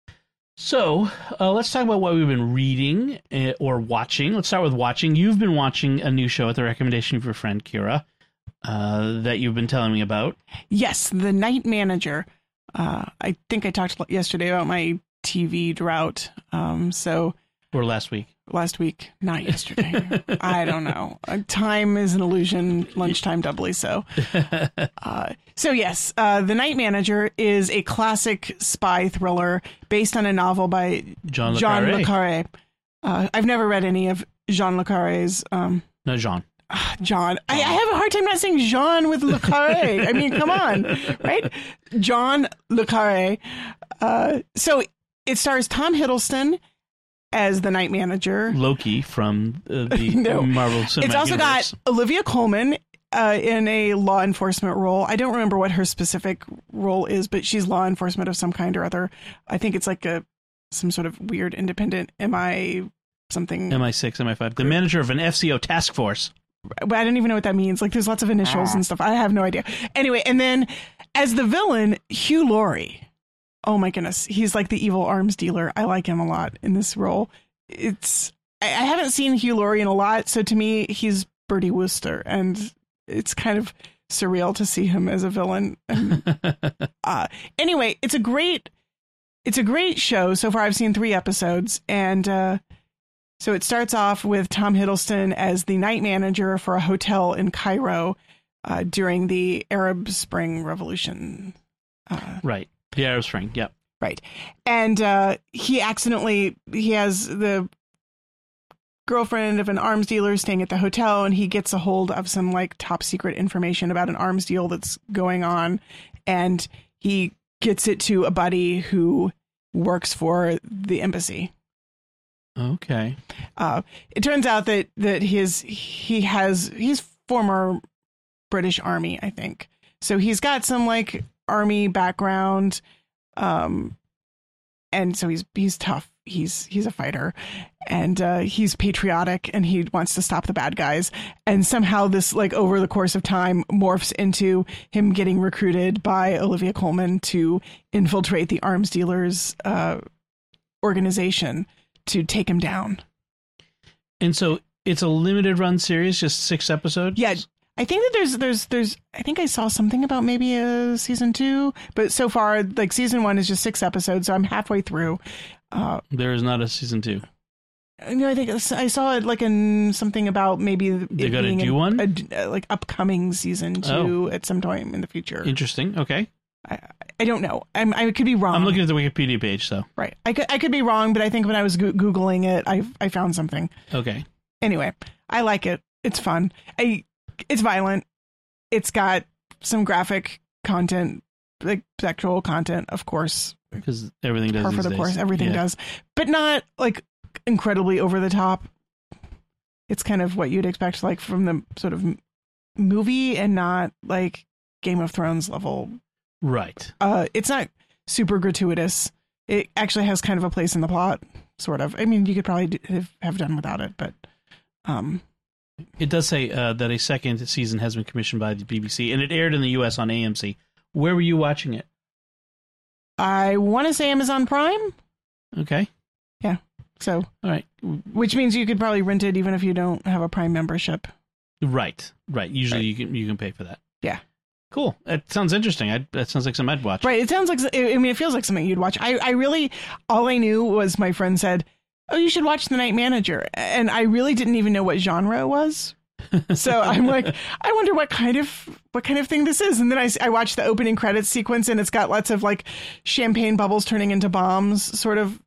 So let's talk about what we've been reading or watching. Let's start with watching. You've been watching a new show at the recommendation of your friend Kira that you've been telling me about.
Yes, The Night Manager. I think I talked yesterday about my TV drought.
Or last week.
Last week, not yesterday. I don't know. Time is an illusion, lunchtime doubly so. So yes, The Night Manager is a classic spy thriller based on a novel by
John
le Carré. I've never read any of Jean le Carré's.
No, Jean.
John. I have a hard time not saying Jean with le Carré. I mean, come on, right? John le Carré. So it stars Tom Hiddleston as the night manager.
Loki from the
No.
Marvel Cinematic
It's also
Universe.
got Olivia Colman in a law enforcement role. I don't remember what her specific role is, but she's law enforcement of some kind or other. I think it's like some sort of weird independent something.
MI6, MI5. The manager of an FCO task force.
But I don't even know what that means. Like, there's lots of initials and stuff. I have no idea. Anyway, and then as the villain, Hugh Laurie. Oh my goodness, he's like the evil arms dealer. I like him a lot in this role. I haven't seen Hugh Laurie in a lot, so to me, he's Bertie Wooster, and it's kind of surreal to see him as a villain. Anyway, it's a great show. So far, I've seen 3 episodes, and so it starts off with Tom Hiddleston as the night manager for a hotel in Cairo during the Arab Spring Revolution.
Right. The Arab Spring. Yep.
Right. And he has the girlfriend of an arms dealer staying at the hotel, and he gets a hold of some like top secret information about an arms deal that's going on, and he gets it to a buddy who works for the embassy.
Okay.
It turns out that he's former British Army, I think. So he's got some like Army background, and so he's tough. He's a fighter, and he's patriotic, and he wants to stop the bad guys. And somehow this, like, over the course of time, morphs into him getting recruited by Olivia Colman to infiltrate the arms dealers organization to take him down.
And so it's a limited run series, just 6 episodes?
Yeah. I think that there's I think I saw something about maybe a season 2, but so far, like, season 1 is just 6 episodes, so I'm halfway through.
There is not a season 2.
I think I saw it like in something about maybe
They're going to do one?
Like upcoming season 2 at some time in the future.
Interesting. Okay.
I don't know. I could be wrong.
I'm looking at the Wikipedia page, so.
Right. I could be wrong, but I think when I was Googling it, I found something.
Okay.
Anyway, I like it. It's fun. It's violent. It's got some graphic content, like sexual content, of course.
Because everything does.
Par for
these
the
days.
course, everything
Yeah.
does, but not like incredibly over the top. It's kind of what you'd expect, like from the sort of movie, and not like Game of Thrones level.
Right.
It's not super gratuitous. It actually has kind of a place in the plot, sort of. I mean, you could probably have done without it, but
It does say that a second season has been commissioned by the BBC, and it aired in the U.S. on AMC. Where were you watching it?
I want to say Amazon Prime.
Okay.
Yeah. So,
All right.
which means you could probably rent it even if you don't have a Prime membership.
Right. Usually you can pay for that.
Yeah.
Cool. That sounds interesting. That sounds like something I'd watch.
Right. It sounds like, I mean, it feels like something you'd watch. I really, all I knew was my friend said, "Oh, you should watch The Night Manager." And I really didn't even know what genre it was. So I'm like, I wonder what kind of thing this is. And then I watched the opening credits sequence, and it's got lots of like champagne bubbles turning into bombs, sort of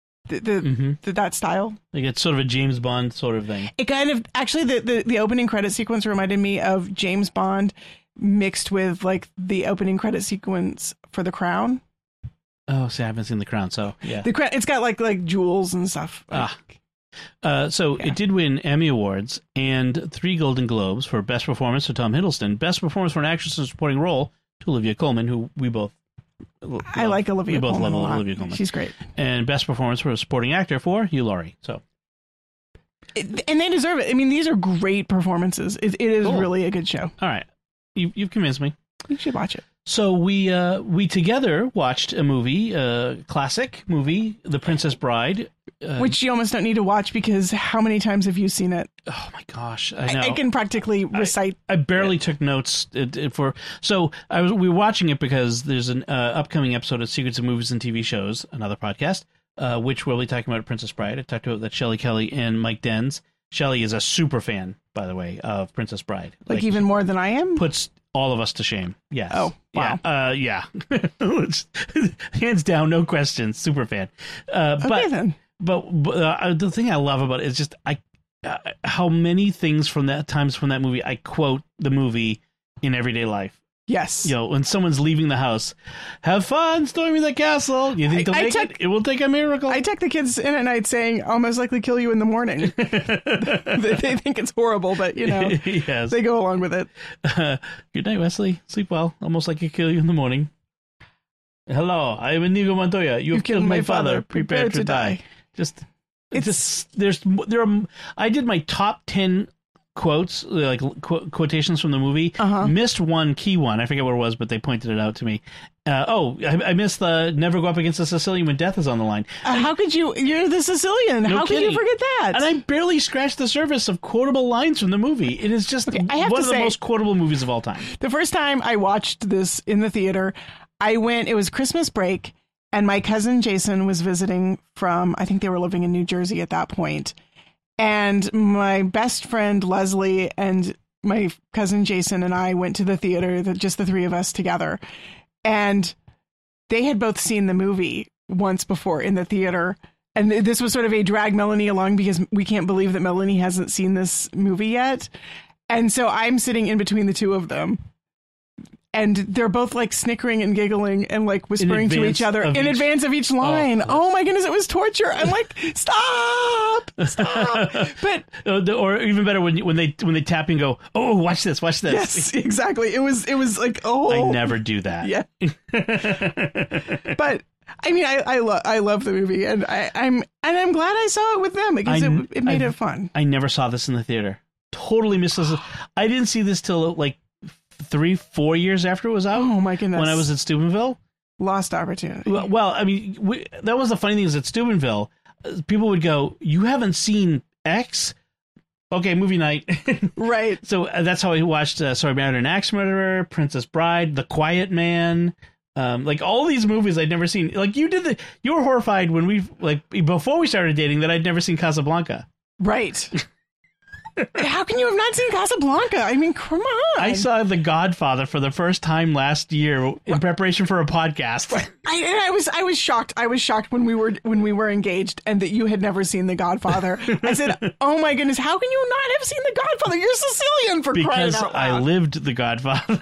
that style.
Like it's sort of a James Bond sort of thing.
It kind of, actually, the opening credit sequence reminded me of James Bond mixed with like the opening credit sequence for The Crown.
Oh, see, I haven't seen The Crown, so yeah.
It's got like jewels and stuff.
It did win Emmy Awards and 3 Golden Globes for Best Performance to Tom Hiddleston, Best Performance for an Actress in a Supporting Role to Olivia Colman, who we both love.
I like Olivia
We both
Colman
love
a lot.
Olivia Colman.
She's great.
And Best Performance for a Supporting Actor for Hugh Laurie. So,
And they deserve it. I mean, these are great performances. It is
Cool.
really a good show.
all right. You've convinced me.
You should watch it.
So we together watched a movie, classic movie, The Princess Bride.
Which you almost don't need to watch, because how many times have you seen it?
Oh my gosh, I know.
I can practically recite.
I barely took notes for. So we were watching it because there's an upcoming episode of Secrets of Movies and TV Shows, another podcast, which we'll be talking about Princess Bride. I talked about that Shelley Kelly and Mike Denz. Shelley is a super fan, by the way, of Princess Bride.
Like even more than I am?
Puts all of us to shame. Yes.
Oh, wow.
Yeah. Hands down, no questions. Super fan.
Okay, then.
But the thing I love about it is just how many things from that movie I quote the movie in everyday life.
Yes.
You know, when someone's leaving the house, have fun storming the castle. You think they'll make it? It will take a miracle.
I tuck the kids in at night saying, I'll most likely kill you in the morning. They think it's horrible, but, you know,
yes.
They go along with it.
Good night, Wesley. Sleep well. Almost like I kill you in the morning. Hello, I am Inigo Montoya. You have killed my father. Prepare to die. I did my top 10 quotes, like quotations from the movie. Missed one key one. I forget what it was, but they pointed it out to me. I missed the never go up against a Sicilian when death is on the line.
How could you? You're the Sicilian.
No
how
kidding.
could you forget that?
And I barely scratched the surface of quotable lines from the movie. It is just one of the most quotable movies of all time.
The first time I watched this in the theater, it was Christmas break, and my cousin Jason was visiting from, I think they were living in New Jersey at that point. And my best friend Leslie and my cousin Jason and I went to the theater, just the three of us together. And they had both seen the movie once before in the theater. And this was sort of a drag Melanie along because we can't believe that Melanie hasn't seen this movie yet. And so I'm sitting in between the two of them. And they're both like snickering and giggling and like whispering to each other in advance of each line. Oh my goodness, it was torture. I'm like, stop. But
or even better when they tap and go, oh, watch this.
Yes, exactly. It was like, oh,
I never do that.
Yeah. But I mean, I love the movie, and I'm glad I saw it with them because it made it fun.
I never saw this in the theater. Totally missed this. I didn't see this till like 3-4 years after it was out.
Oh my goodness!
When I was at Steubenville,
lost opportunity.
Well, I mean, that was the funny thing is at Steubenville, people would go, "You haven't seen X? Okay, movie night."
Right.
So that's how I watched. Sorry, Married an Axe Murderer, Princess Bride, The Quiet Man. Like all these movies I'd never seen. Like you were horrified when before we started dating that I'd never seen Casablanca.
Right. How can you have not seen Casablanca? I mean, come on.
I saw The Godfather for the first time last year in preparation for a podcast.
I was shocked. I was shocked when we were engaged and that you had never seen The Godfather. I said, "Oh my goodness, how can you not have seen The Godfather? You're Sicilian for crying out loud."
Because I lived The Godfather.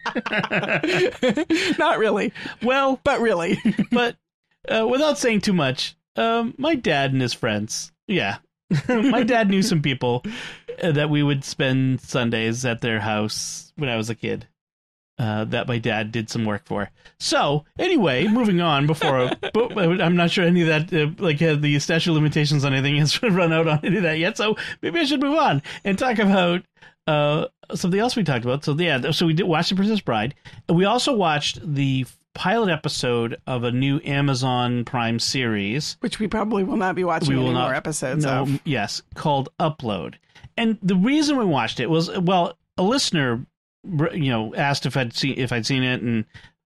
Not really.
Well,
but really.
But without saying too much, my dad and his friends, yeah. My dad knew some people that we would spend Sundays at their house when I was a kid that my dad did some work for. So anyway, moving on I'm not sure any of that the statute of limitations on anything has run out on any of that yet. So maybe I should move on and talk about something else we talked about. So yeah, so we did watch The Princess Bride. We also watched the pilot episode of a new Amazon Prime series,
which we probably will not be watching any more episodes of.
Yes, called Upload. And the reason we watched it was, well, a listener, asked if I'd seen it and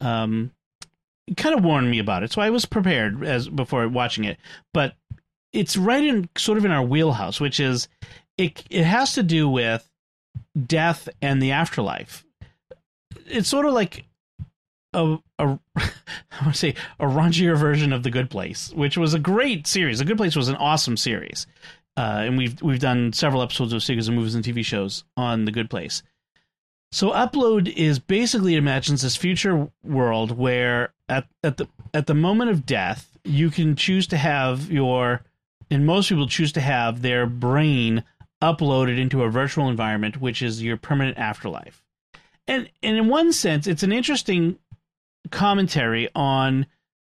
kind of warned me about it, so I was prepared before watching it. But it's right in sort of in our wheelhouse, which is it has to do with death and the afterlife. It's sort of like I want to say a raunchier version of The Good Place, which was a great series. The Good Place was an awesome series, and we've done several episodes of series of movies and TV shows on The Good Place. So Upload is basically imagines this future world where at the moment of death you can choose to have and most people choose to have their brain uploaded into a virtual environment, which is your permanent afterlife. And in one sense, it's an interesting commentary on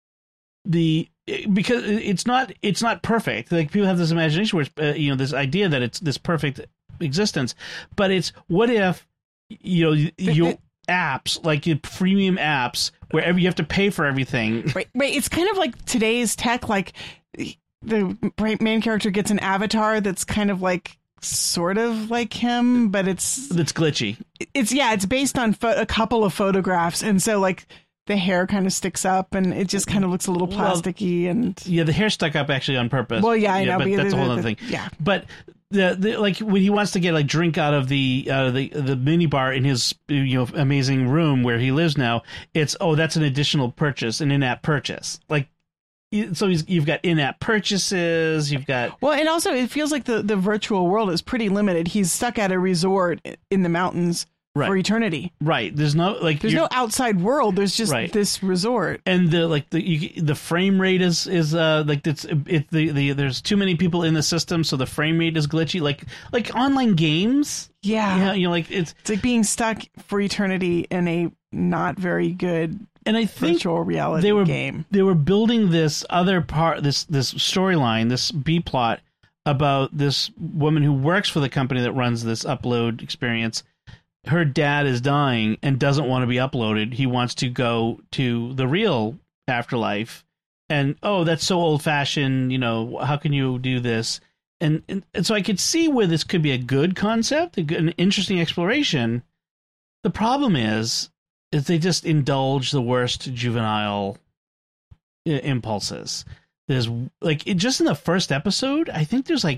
because it's not perfect. Like people have this imagination where it's, this idea that it's this perfect existence, but it's what if your apps, like your freemium apps, wherever you have to pay for everything.
Right. It's kind of like today's tech. Like the main character gets an avatar that's kind of like sort of like him, but it's
glitchy.
It's based on a couple of photographs, and so like the hair kind of sticks up, and it just kind of looks a little plasticky. And
the hair stuck up actually on purpose.
Well, yeah, I know,
but that's a whole other thing.
Yeah,
but the like when he wants to get like drink out of the mini bar in his amazing room where he lives now, it's that's an additional purchase, an in-app purchase, like. So you've got in-app purchases, you've got...
Well, and also it feels like the virtual world is pretty limited. He's stuck at a resort in the mountains for eternity.
Right. There's no
no outside world. There's just this resort.
And the frame rate is there's too many people in the system, so the frame rate is glitchy. Like online games.
Yeah.
It's
like being stuck for eternity in a not very good
and I think
virtual reality game.
They were building this other part, this storyline, this B plot about this woman who works for the company that runs this upload experience. Her dad is dying and doesn't want to be uploaded. He wants to go to the real afterlife. And, oh, that's so old-fashioned, how can you do this? And so I could see where this could be a good concept, an interesting exploration. The problem is they just indulge the worst juvenile impulses. There's, just in the first episode, I think there's,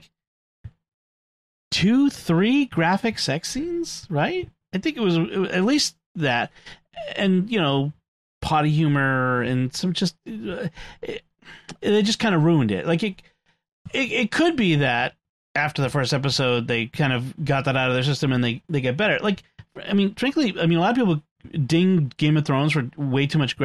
2-3 graphic sex scenes, right? I think it was at least that. And, potty humor and some just... they just kind of ruined it. It could be that after the first episode, they kind of got that out of their system and they get better. Frankly, a lot of people ding Game of Thrones for way too much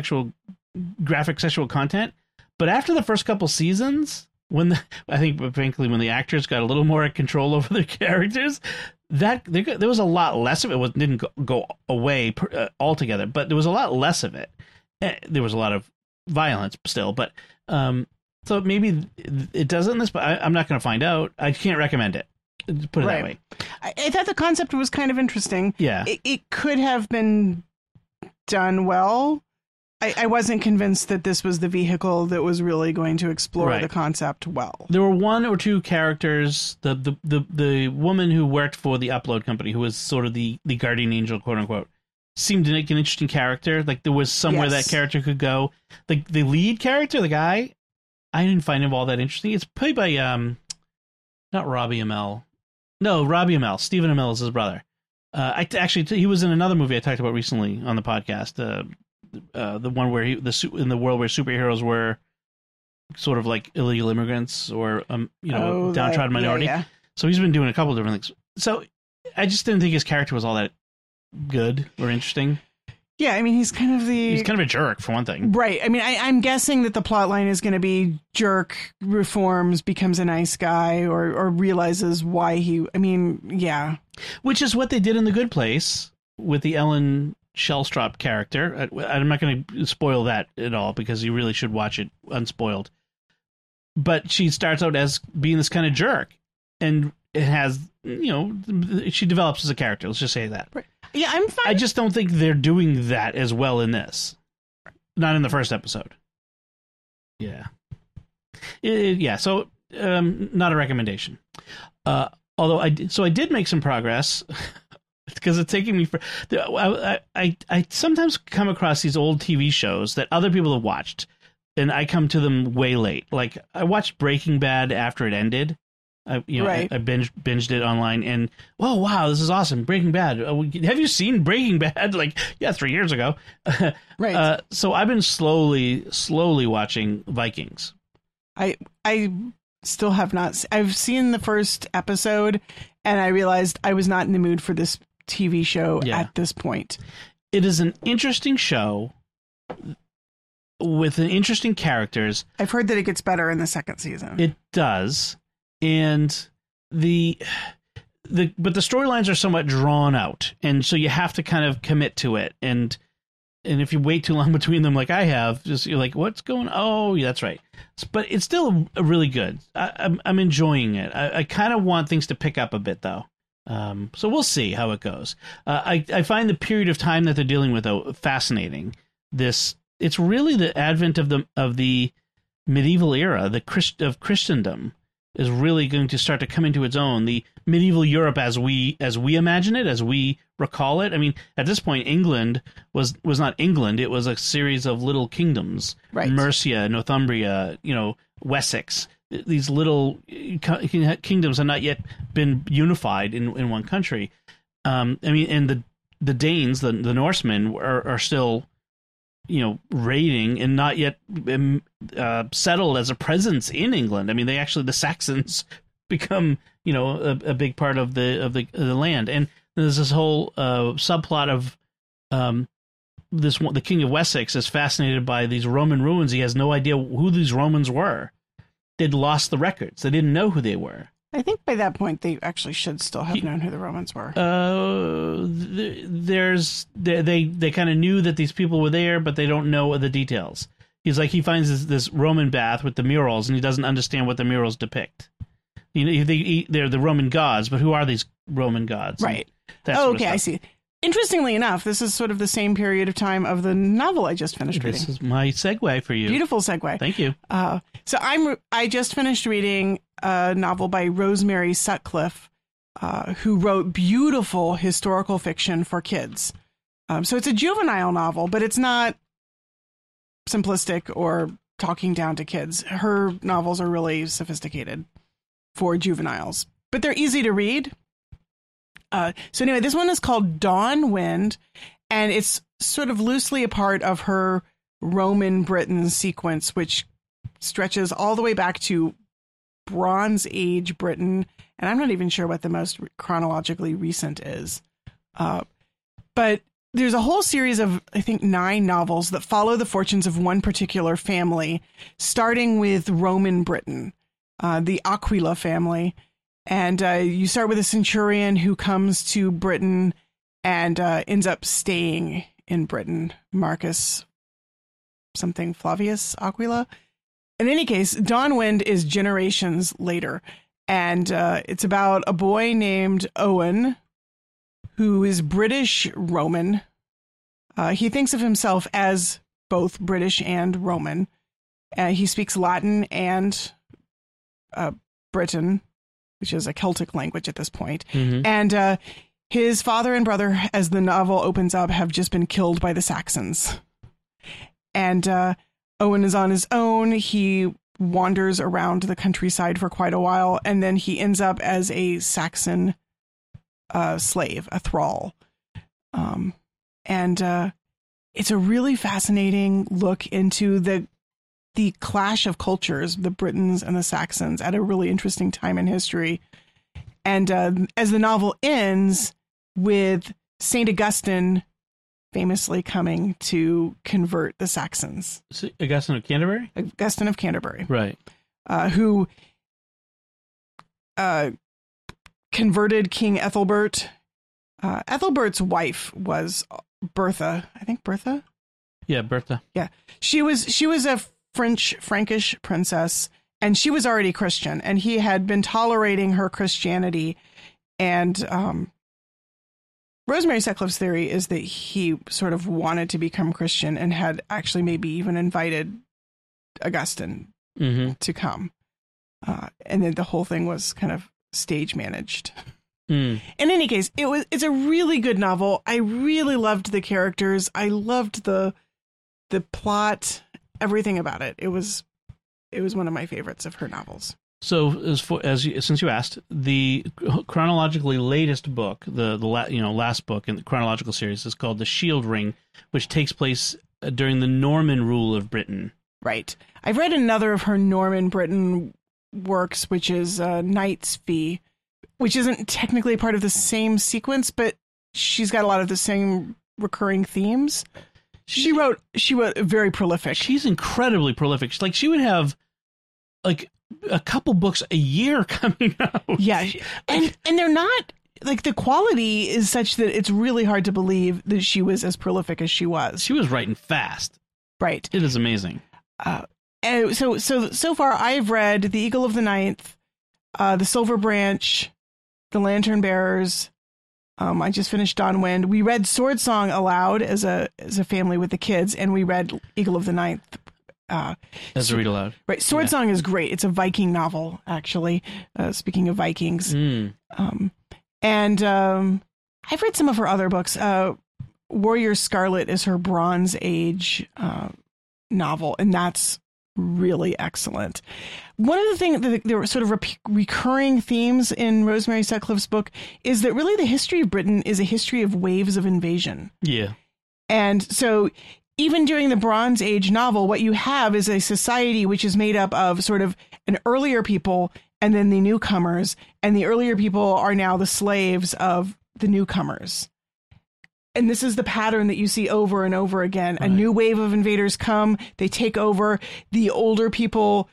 graphic sexual content. But after the first couple seasons... when the actors got a little more control over their characters, there was a lot less of it. It didn't go away altogether, but there was a lot less of it. There was a lot of violence still, but so maybe it doesn't this, but I'm not going to find out. I can't recommend it. Put it that way.
I thought the concept was kind of interesting.
Yeah,
it could have been done well. I wasn't convinced that this was the vehicle that was really going to explore the concept well.
There were one or two characters. The woman who worked for the upload company, who was sort of the guardian angel, quote unquote, seemed to make an interesting character. There was somewhere that character could go. The lead character, the guy, I didn't find him all that interesting. It's played by not Robbie Amell. No, Robbie Amell. Stephen Amell is his brother. He was in another movie I talked about recently on the podcast. The one where in the world where superheroes were sort of like illegal immigrants or downtrodden minority. Yeah. So he's been doing a couple of different things. So I just didn't think his character was all that good or interesting.
Yeah, he's kind of
a jerk for one thing.
Right. I'm guessing that the plot line is going to be jerk reforms, becomes a nice guy, or realizes why he. Yeah.
Which is what they did in The Good Place with the Ellen Shellstrop character. I'm not going to spoil that at all because you really should watch it unspoiled. But she starts out as being this kind of jerk, and it has, she develops as a character. Let's just say that.
Right. Yeah, I'm fine.
I just don't think they're doing that as well in this. Not in the first episode. Yeah. So, not a recommendation. Although I did make some progress. Because it's taking me for... I sometimes come across these old TV shows that other people have watched, and I come to them way late. I watched Breaking Bad after it ended. I binged it online, and oh wow, this is awesome! Breaking Bad. Have you seen Breaking Bad? 3 years ago.
Right.
So I've been slowly watching Vikings.
I still have not. I've seen the first episode, and I realized I was not in the mood for this TV show at this point.
It is an interesting show with interesting characters.
I've heard that it gets better in the second season.
It does. And but the storylines are somewhat drawn out, and so you have to kind of commit to it. And if you wait too long between them, like I have, you're like, what's going on? Oh, yeah, that's right. But it's still really good. I'm enjoying it. I kind of want things to pick up a bit, though. So we'll see how it goes. I find the period of time that they're dealing with, though, fascinating. It's really the advent of the medieval era, of Christendom, is really going to start to come into its own. The medieval Europe as we imagine it, as we recall it. At this point, England was not England. It was a series of little kingdoms.
Right.
Mercia, Northumbria, Wessex. These little kingdoms have not yet been unified in one country. And the Danes, the Norsemen, are still, raiding and not yet settled as a presence in England. The Saxons become, a big part of the land. And And there's this whole subplot of the King of Wessex is fascinated by these Roman ruins. He has no idea who these Romans were. They'd lost the records. They didn't know who they were.
I think by that point they actually should still have known who the Romans were.
They kind of knew that these people were there, but they don't know the details. He's like, he finds this Roman bath with the murals, and he doesn't understand what the murals depict. They're the Roman gods, but who are these Roman gods?
Right. Okay, I see. Interestingly enough, this is sort of the same period of time of the novel I just finished reading.
This is my segue for you.
Beautiful segue.
Thank you.
So I just finished reading a novel by Rosemary Sutcliffe, who wrote beautiful historical fiction for kids. So it's a juvenile novel, but it's not simplistic or talking down to kids. Her novels are really sophisticated for juveniles, but they're easy to read. So anyway, this one is called Dawn Wind, and it's sort of loosely a part of her Roman Britain sequence, which stretches all the way back to Bronze Age Britain. And I'm not even sure what the most chronologically recent is. But there's a whole series of, I think, 9 novels that follow the fortunes of one particular family, starting with Roman Britain, the Aquila family. And you start with a centurion who comes to Britain and ends up staying in Britain, Marcus something Flavius Aquila. In any case, Dawn Wind is generations later, and it's about a boy named Owen who is British Roman. He thinks of himself as both British and Roman. He speaks Latin and Britain, which is a Celtic language at this point. Mm-hmm. And his father and brother, as the novel opens up, have just been killed by the Saxons. And Owen is on his own. He wanders around the countryside for quite a while, and then he ends up as a Saxon slave, a thrall. And it's a really fascinating look into the clash of cultures, the Britons and the Saxons, at a really interesting time in history. And as the novel ends with St. Augustine famously coming to convert the Saxons.
Augustine of Canterbury?
Augustine of Canterbury.
Right.
Who converted King Ethelbert. Ethelbert's wife was Bertha. I think Bertha?
Yeah, Bertha.
Yeah. She was a Frankish princess, and she was already Christian, and he had been tolerating her Christianity. And Rosemary Sutcliffe's theory is that he sort of wanted to become Christian and had actually maybe even invited Augustine to come. And then the whole thing was kind of stage managed. In any case, it's a really good novel. I really loved the characters. I loved the plot, everything about it. It was one of my favorites of her novels.
So, since you asked, the chronologically latest book, the last book in the chronological series, is called The Shield Ring, which takes place during the Norman rule of Britain.
Right. I've read another of her Norman Britain works, which is Knight's Fee, which isn't technically part of the same sequence, but she's got a lot of the same recurring themes. She wrote very prolific.
She's incredibly prolific. She would have like a couple books a year coming out.
Yeah. And they're not, like, the quality is such that it's really hard to believe that she was as prolific as she was.
She was writing fast.
Right.
It is amazing.
And so far I've read The Eagle of the Ninth, The Silver Branch, The Lantern Bearers. I just finished Dawn Wind. We read Sword Song aloud as a family with the kids, and we read Eagle of the Ninth.
As a read aloud.
Right. Sword Song is great. It's a Viking novel, actually. Speaking of Vikings. And I've read some of her other books. Warrior Scarlet is her Bronze Age novel, and that's really excellent. One of the things that there were sort of recurring themes in Rosemary Sutcliffe's book is that really the history of Britain is a history of waves of invasion.
Yeah.
And so even during the Bronze Age novel, what you have is a society which is made up of sort of an earlier people and then the newcomers. And the earlier people are now the slaves of the newcomers. And this is the pattern that you see over and over again.
Right.
A new wave of invaders come, they take over, the older people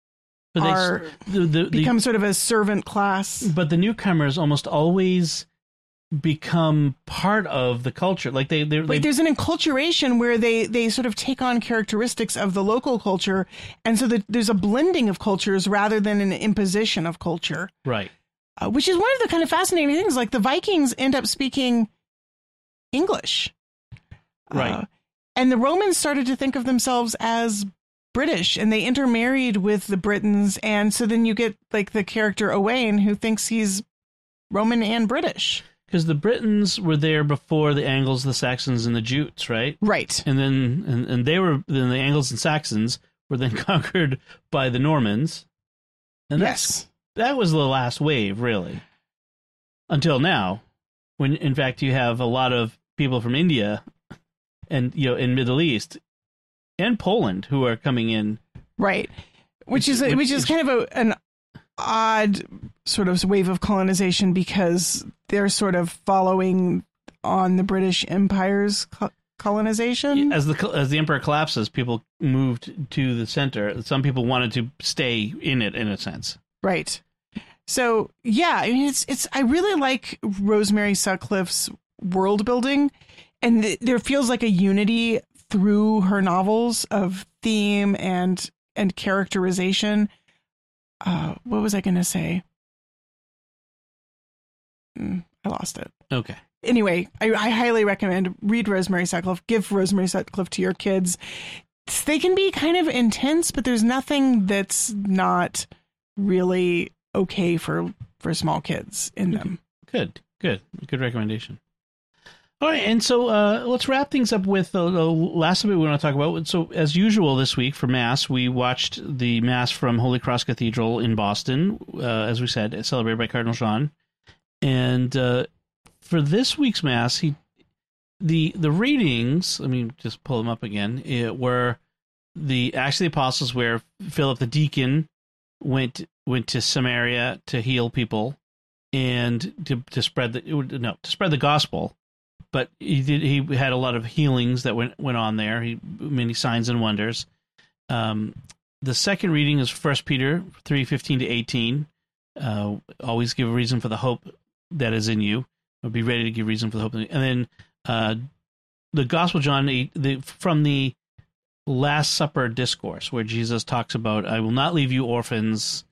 become sort of a servant class.
But the newcomers almost always become part of the culture. Like
there's an enculturation where they sort of take on characteristics of the local culture, and so there's a blending of cultures rather than an imposition of culture.
Right.
Which is one of the kind of fascinating things. Like the Vikings end up speaking English.
Right.
And the Romans started to think of themselves as British, and they intermarried with the Britons, and so then you get like the character Owain who thinks he's Roman and British.
Because the Britons were there before the Angles, the Saxons, and the Jutes, right?
Right.
And then then the Angles and Saxons were then conquered by the Normans. And that was the last wave, really. Until now, when in fact you have a lot of people from India and in Middle East and Poland who are coming in.
Right. Which is kind of an odd sort of wave of colonization, because they're sort of following on the British Empire's colonization.
As the empire collapses, people moved to the center. Some people wanted to stay in it, in a sense.
Right. So yeah, I mean, I really like Rosemary Sutcliffe's world building, and there feels like a unity through her novels of theme and characterization. What was I going to say? I lost it.
Okay.
Anyway, I highly recommend read Rosemary Sutcliffe. Give Rosemary Sutcliffe to your kids. They can be kind of intense, but there's nothing that's not really okay for small kids in them.
Good recommendation. All right, and so let's wrap things up with the last bit we want to talk about. So, as usual this week for Mass, we watched the Mass from Holy Cross Cathedral in Boston, as we said, celebrated by Cardinal Jean. And for this week's Mass, the readings, let me just pull them up again, were the Acts of the Apostles, where Philip the deacon went to Samaria to heal people and to spread the gospel. But he had a lot of healings that went on there. Many signs and wonders. The second reading is 1 Peter 3:15-18. Always give a reason for the hope that is in you. Or be ready to give reason for the hope. And then the Gospel of John from the Last Supper discourse, where Jesus talks about, "I will not leave you orphans.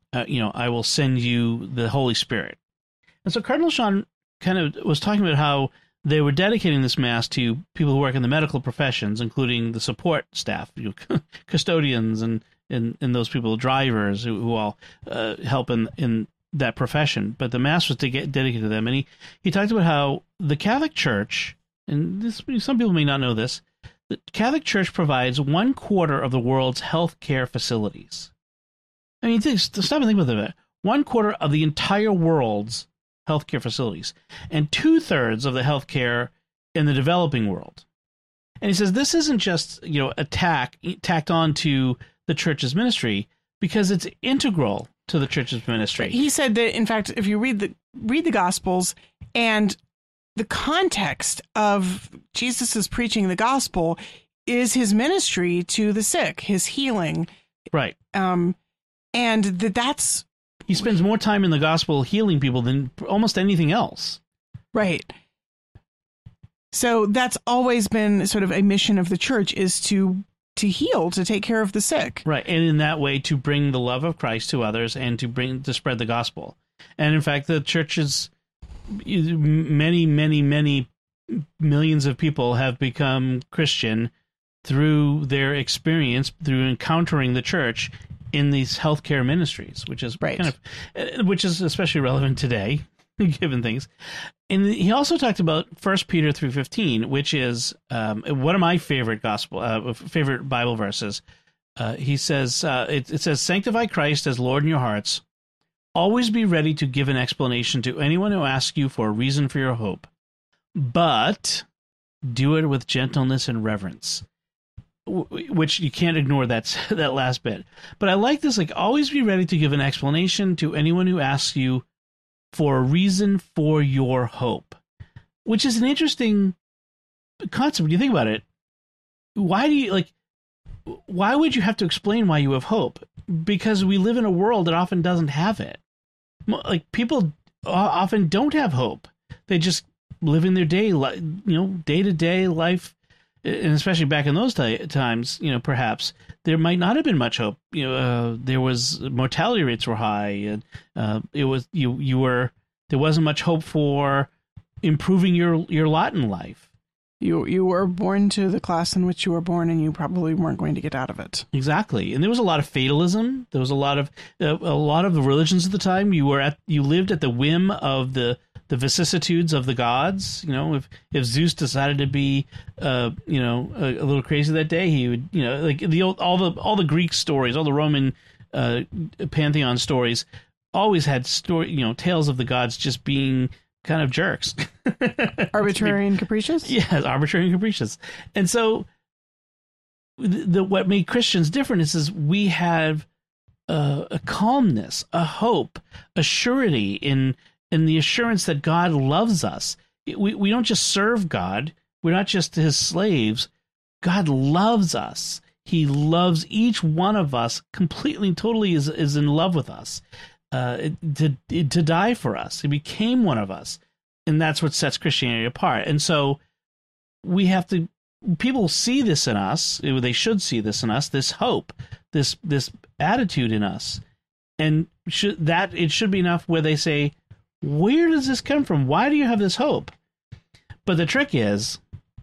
I will send you the Holy Spirit." And so Cardinal Jean kind of was talking about how they were dedicating this Mass to people who work in the medical professions, including the support staff, custodians and those people, drivers who all help in that profession. But the Mass was to get dedicated to them. And he talked about how the Catholic Church, and some people may not know this, the Catholic Church provides 1/4 of the world's healthcare facilities. I mean, stop and think about that. 1/4 of the entire world's healthcare facilities, and 2/3 of the healthcare in the developing world. And he says this isn't just tacked on to the Church's ministry, because it's integral to the Church's ministry.
He said that, in fact, if you read the Gospels and the context of Jesus's preaching the gospel is his ministry to the sick, his healing,
right?
And that's.
He spends more time in the gospel healing people than almost anything else.
Right. So that's always been sort of a mission of the Church, is to heal, to take care of the sick.
Right. And in that way, to bring the love of Christ to others and to spread the gospel. And in fact, the Church's many, many, many millions of people have become Christian through their experience, through encountering the Church in these healthcare ministries, which is which is especially relevant today, given things. And he also talked about 1 Peter 3:15, which is one of my favorite favorite Bible verses. He says, it says, "Sanctify Christ as Lord in your hearts. Always be ready to give an explanation to anyone who asks you for a reason for your hope, but do it with gentleness and reverence." Which you can't ignore that last bit. But I like this, always be ready to give an explanation to anyone who asks you for a reason for your hope, which is an interesting concept when you think about it. Why would you have to explain why you have hope? Because we live in a world that often doesn't have it. Like, people often don't have hope. They just live in their day-to-day life, and especially back in those times, perhaps there might not have been much hope. There was mortality rates were high, and it was there wasn't much hope for improving your lot in life.
You were born to the class in which you were born, and you probably weren't going to get out of it.
Exactly, and there was a lot of fatalism. There was a lot of the religions at the time. You lived at the whim of the vicissitudes of the gods. If Zeus decided to be a little crazy that day, he would like all the Greek stories, all the Roman pantheon stories always had tales of the gods just being kind of jerks.
Arbitrary and capricious?
Yes, arbitrary and capricious. And so what made Christians different is we have a calmness, a hope, a surety in the assurance that God loves us. We don't just serve God. We're not just his slaves. God loves us. He loves each one of us completely and totally is in love with us. To die for us. He became one of us. And that's what sets Christianity apart. And so people see this in us. They should see this in us, this hope, this attitude in us. And it should be enough where they say, where does this come from? Why do you have this hope? But the trick is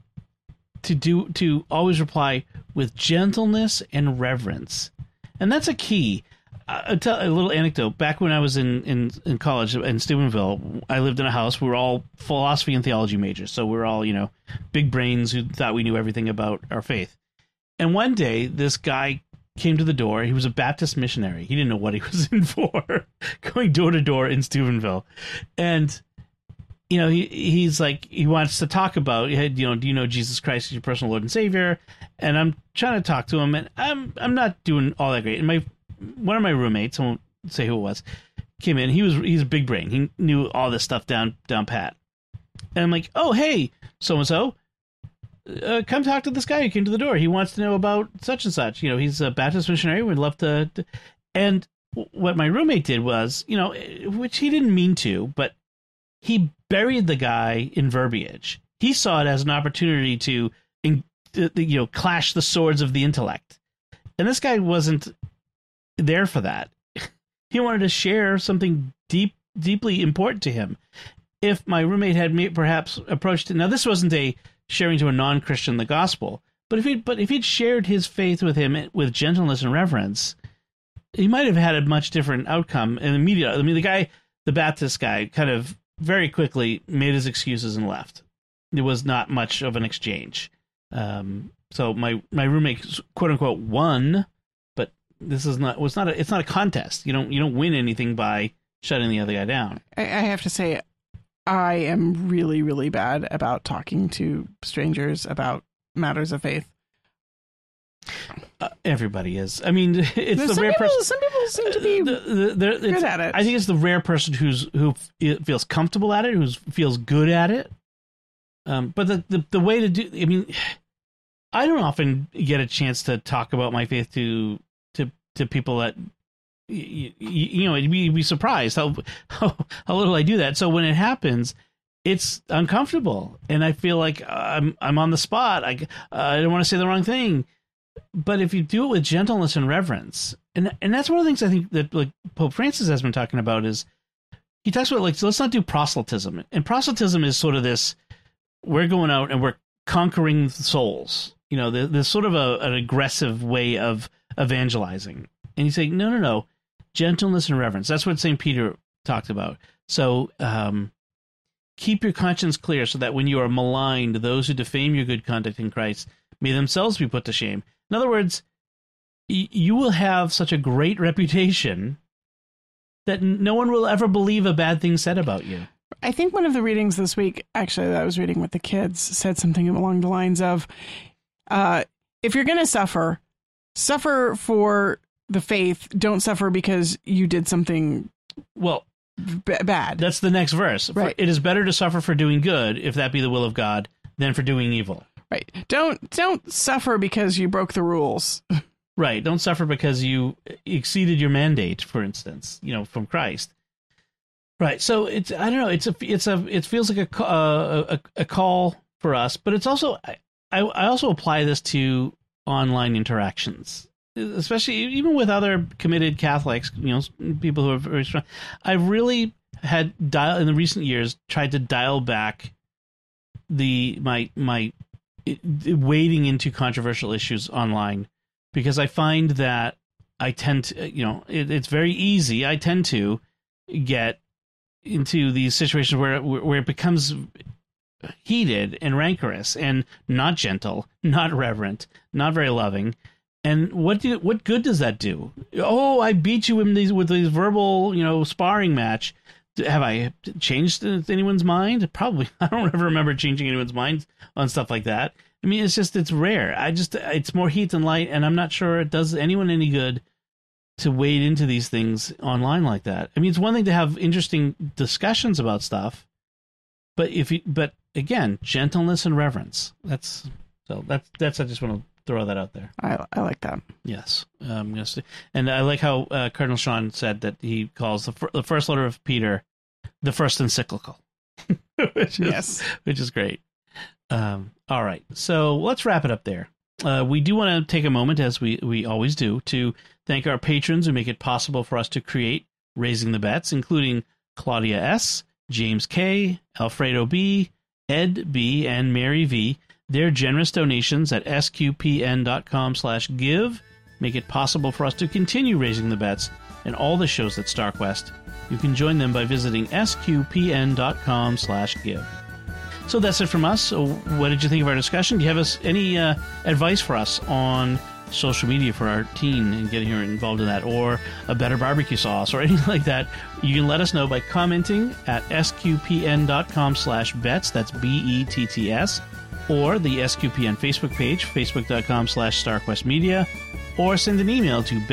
to always reply with gentleness and reverence. And that's a key. I'll tell a little anecdote. Back when I was in college in Steubenville, I lived in a house. We were all philosophy and theology majors. So we were all, big brains who thought we knew everything about our faith. And one day, this guy came to the door. He was a Baptist missionary. He didn't know what he was in for, going door to door in Steubenville. And, he's like, he wants to talk about, do you know Jesus Christ as your personal Lord and Savior? And I'm trying to talk to him, and I'm not doing all that great. And one of my roommates, I won't say who it was, came in. He's a big brain. He knew all this stuff down pat. And I'm like, oh, hey, so-and-so, come talk to this guy who came to the door. He wants to know about such and such. He's a Baptist missionary. We'd love to. And what my roommate did was, which he didn't mean to, but he buried the guy in verbiage. He saw it as an opportunity to clash the swords of the intellect. And this guy wasn't there for that. He wanted to share something deeply important to him. If my roommate had perhaps approached it, now this wasn't a sharing to a non-Christian the gospel, but if he'd shared his faith with him with gentleness and reverence, he might have had a much different outcome. And immediately, the Baptist guy, kind of very quickly made his excuses and left. There was not much of an exchange. So my roommate, quote unquote, won. It's not a contest. You don't win anything by shutting the other guy down.
I have to say, I am really, really bad about talking to strangers about matters of faith.
Everybody is. I mean, it's the rare person.
Some people seem to be good at it.
I think it's the rare person who feels comfortable at it, who feels good at it. But the way to do, I mean, I don't often get a chance to talk about my faith to people that you'd be surprised how little I do that. So when it happens, it's uncomfortable, and I feel like I'm on the spot. I don't want to say the wrong thing, but if you do it with gentleness and reverence, and that's one of the things I think that like Pope Francis has been talking about is he talks about let's not do proselytism, and proselytism is sort of this: we're going out and we're conquering souls. There's sort of an aggressive way of evangelizing. And he's saying, no, gentleness and reverence. That's what St. Peter talked about. So keep your conscience clear so that when you are maligned, those who defame your good conduct in Christ may themselves be put to shame. In other words, you will have such a great reputation that no one will ever believe a bad thing said about you.
I think one of the readings this week, actually, that I was reading with the kids, said something along the lines of, if you're going to suffer for the faith. Don't suffer because you did something bad.
That's the next verse.
Right.
It is better to suffer for doing good, if that be the will of God, than for doing evil.
Right. Don't suffer because you broke the rules.
Right. Don't suffer because you exceeded your mandate, for instance, from Christ. Right. So I don't know. It feels like a call for us, but it's also, I also apply this to online interactions, especially even with other committed Catholics, people who are very strong. I really had in the recent years tried to dial back my wading into controversial issues online, because I find that I tend to, it's very easy. I tend to get into these situations where it becomes heated and rancorous and not gentle, not reverent, not very loving. And what good does that do? Oh, I beat you with these verbal, sparring match. Have I changed anyone's mind? Probably. I don't ever remember changing anyone's mind on stuff like that. I mean, it's rare. It's more heat than light, and I'm not sure it does anyone any good to wade into these things online like that. I mean, it's one thing to have interesting discussions about stuff, but again, gentleness and reverence. That's I just want to throw that out there.
I like that.
Yes. And I like how Cardinal Sean said that he calls the first letter of Peter the first encyclical, which is great. All right. So let's wrap it up there. We do want to take a moment, as we always do, to thank our patrons who make it possible for us to create Raising the Bets, including Claudia S., James K., Alfredo B., Ed B., and Mary V. Their generous donations at sqpn.com/give make it possible for us to continue raising the bets and all the shows at StarQuest. You can join them by visiting sqpn.com/give. So that's it from us. So what did you think of our discussion? Do you have any advice for us on social media for our teen and getting her involved in that, or a better barbecue sauce or anything like that? You can let us know by commenting at sqpn.com/bets. That's BETTS. Or the SQPN Facebook page, facebook.com/StarQuestMedia, or send an email to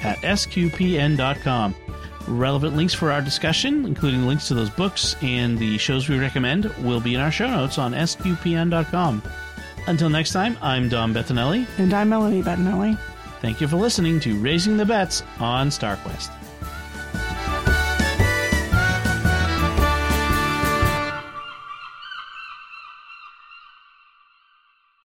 bets@sqpn.com. Relevant links for our discussion, including links to those books and the shows we recommend, will be in our show notes on sqpn.com. Until next time, I'm Dom Bettinelli.
And I'm Melanie Bettinelli.
Thank you for listening to Raising the Bets on StarQuest.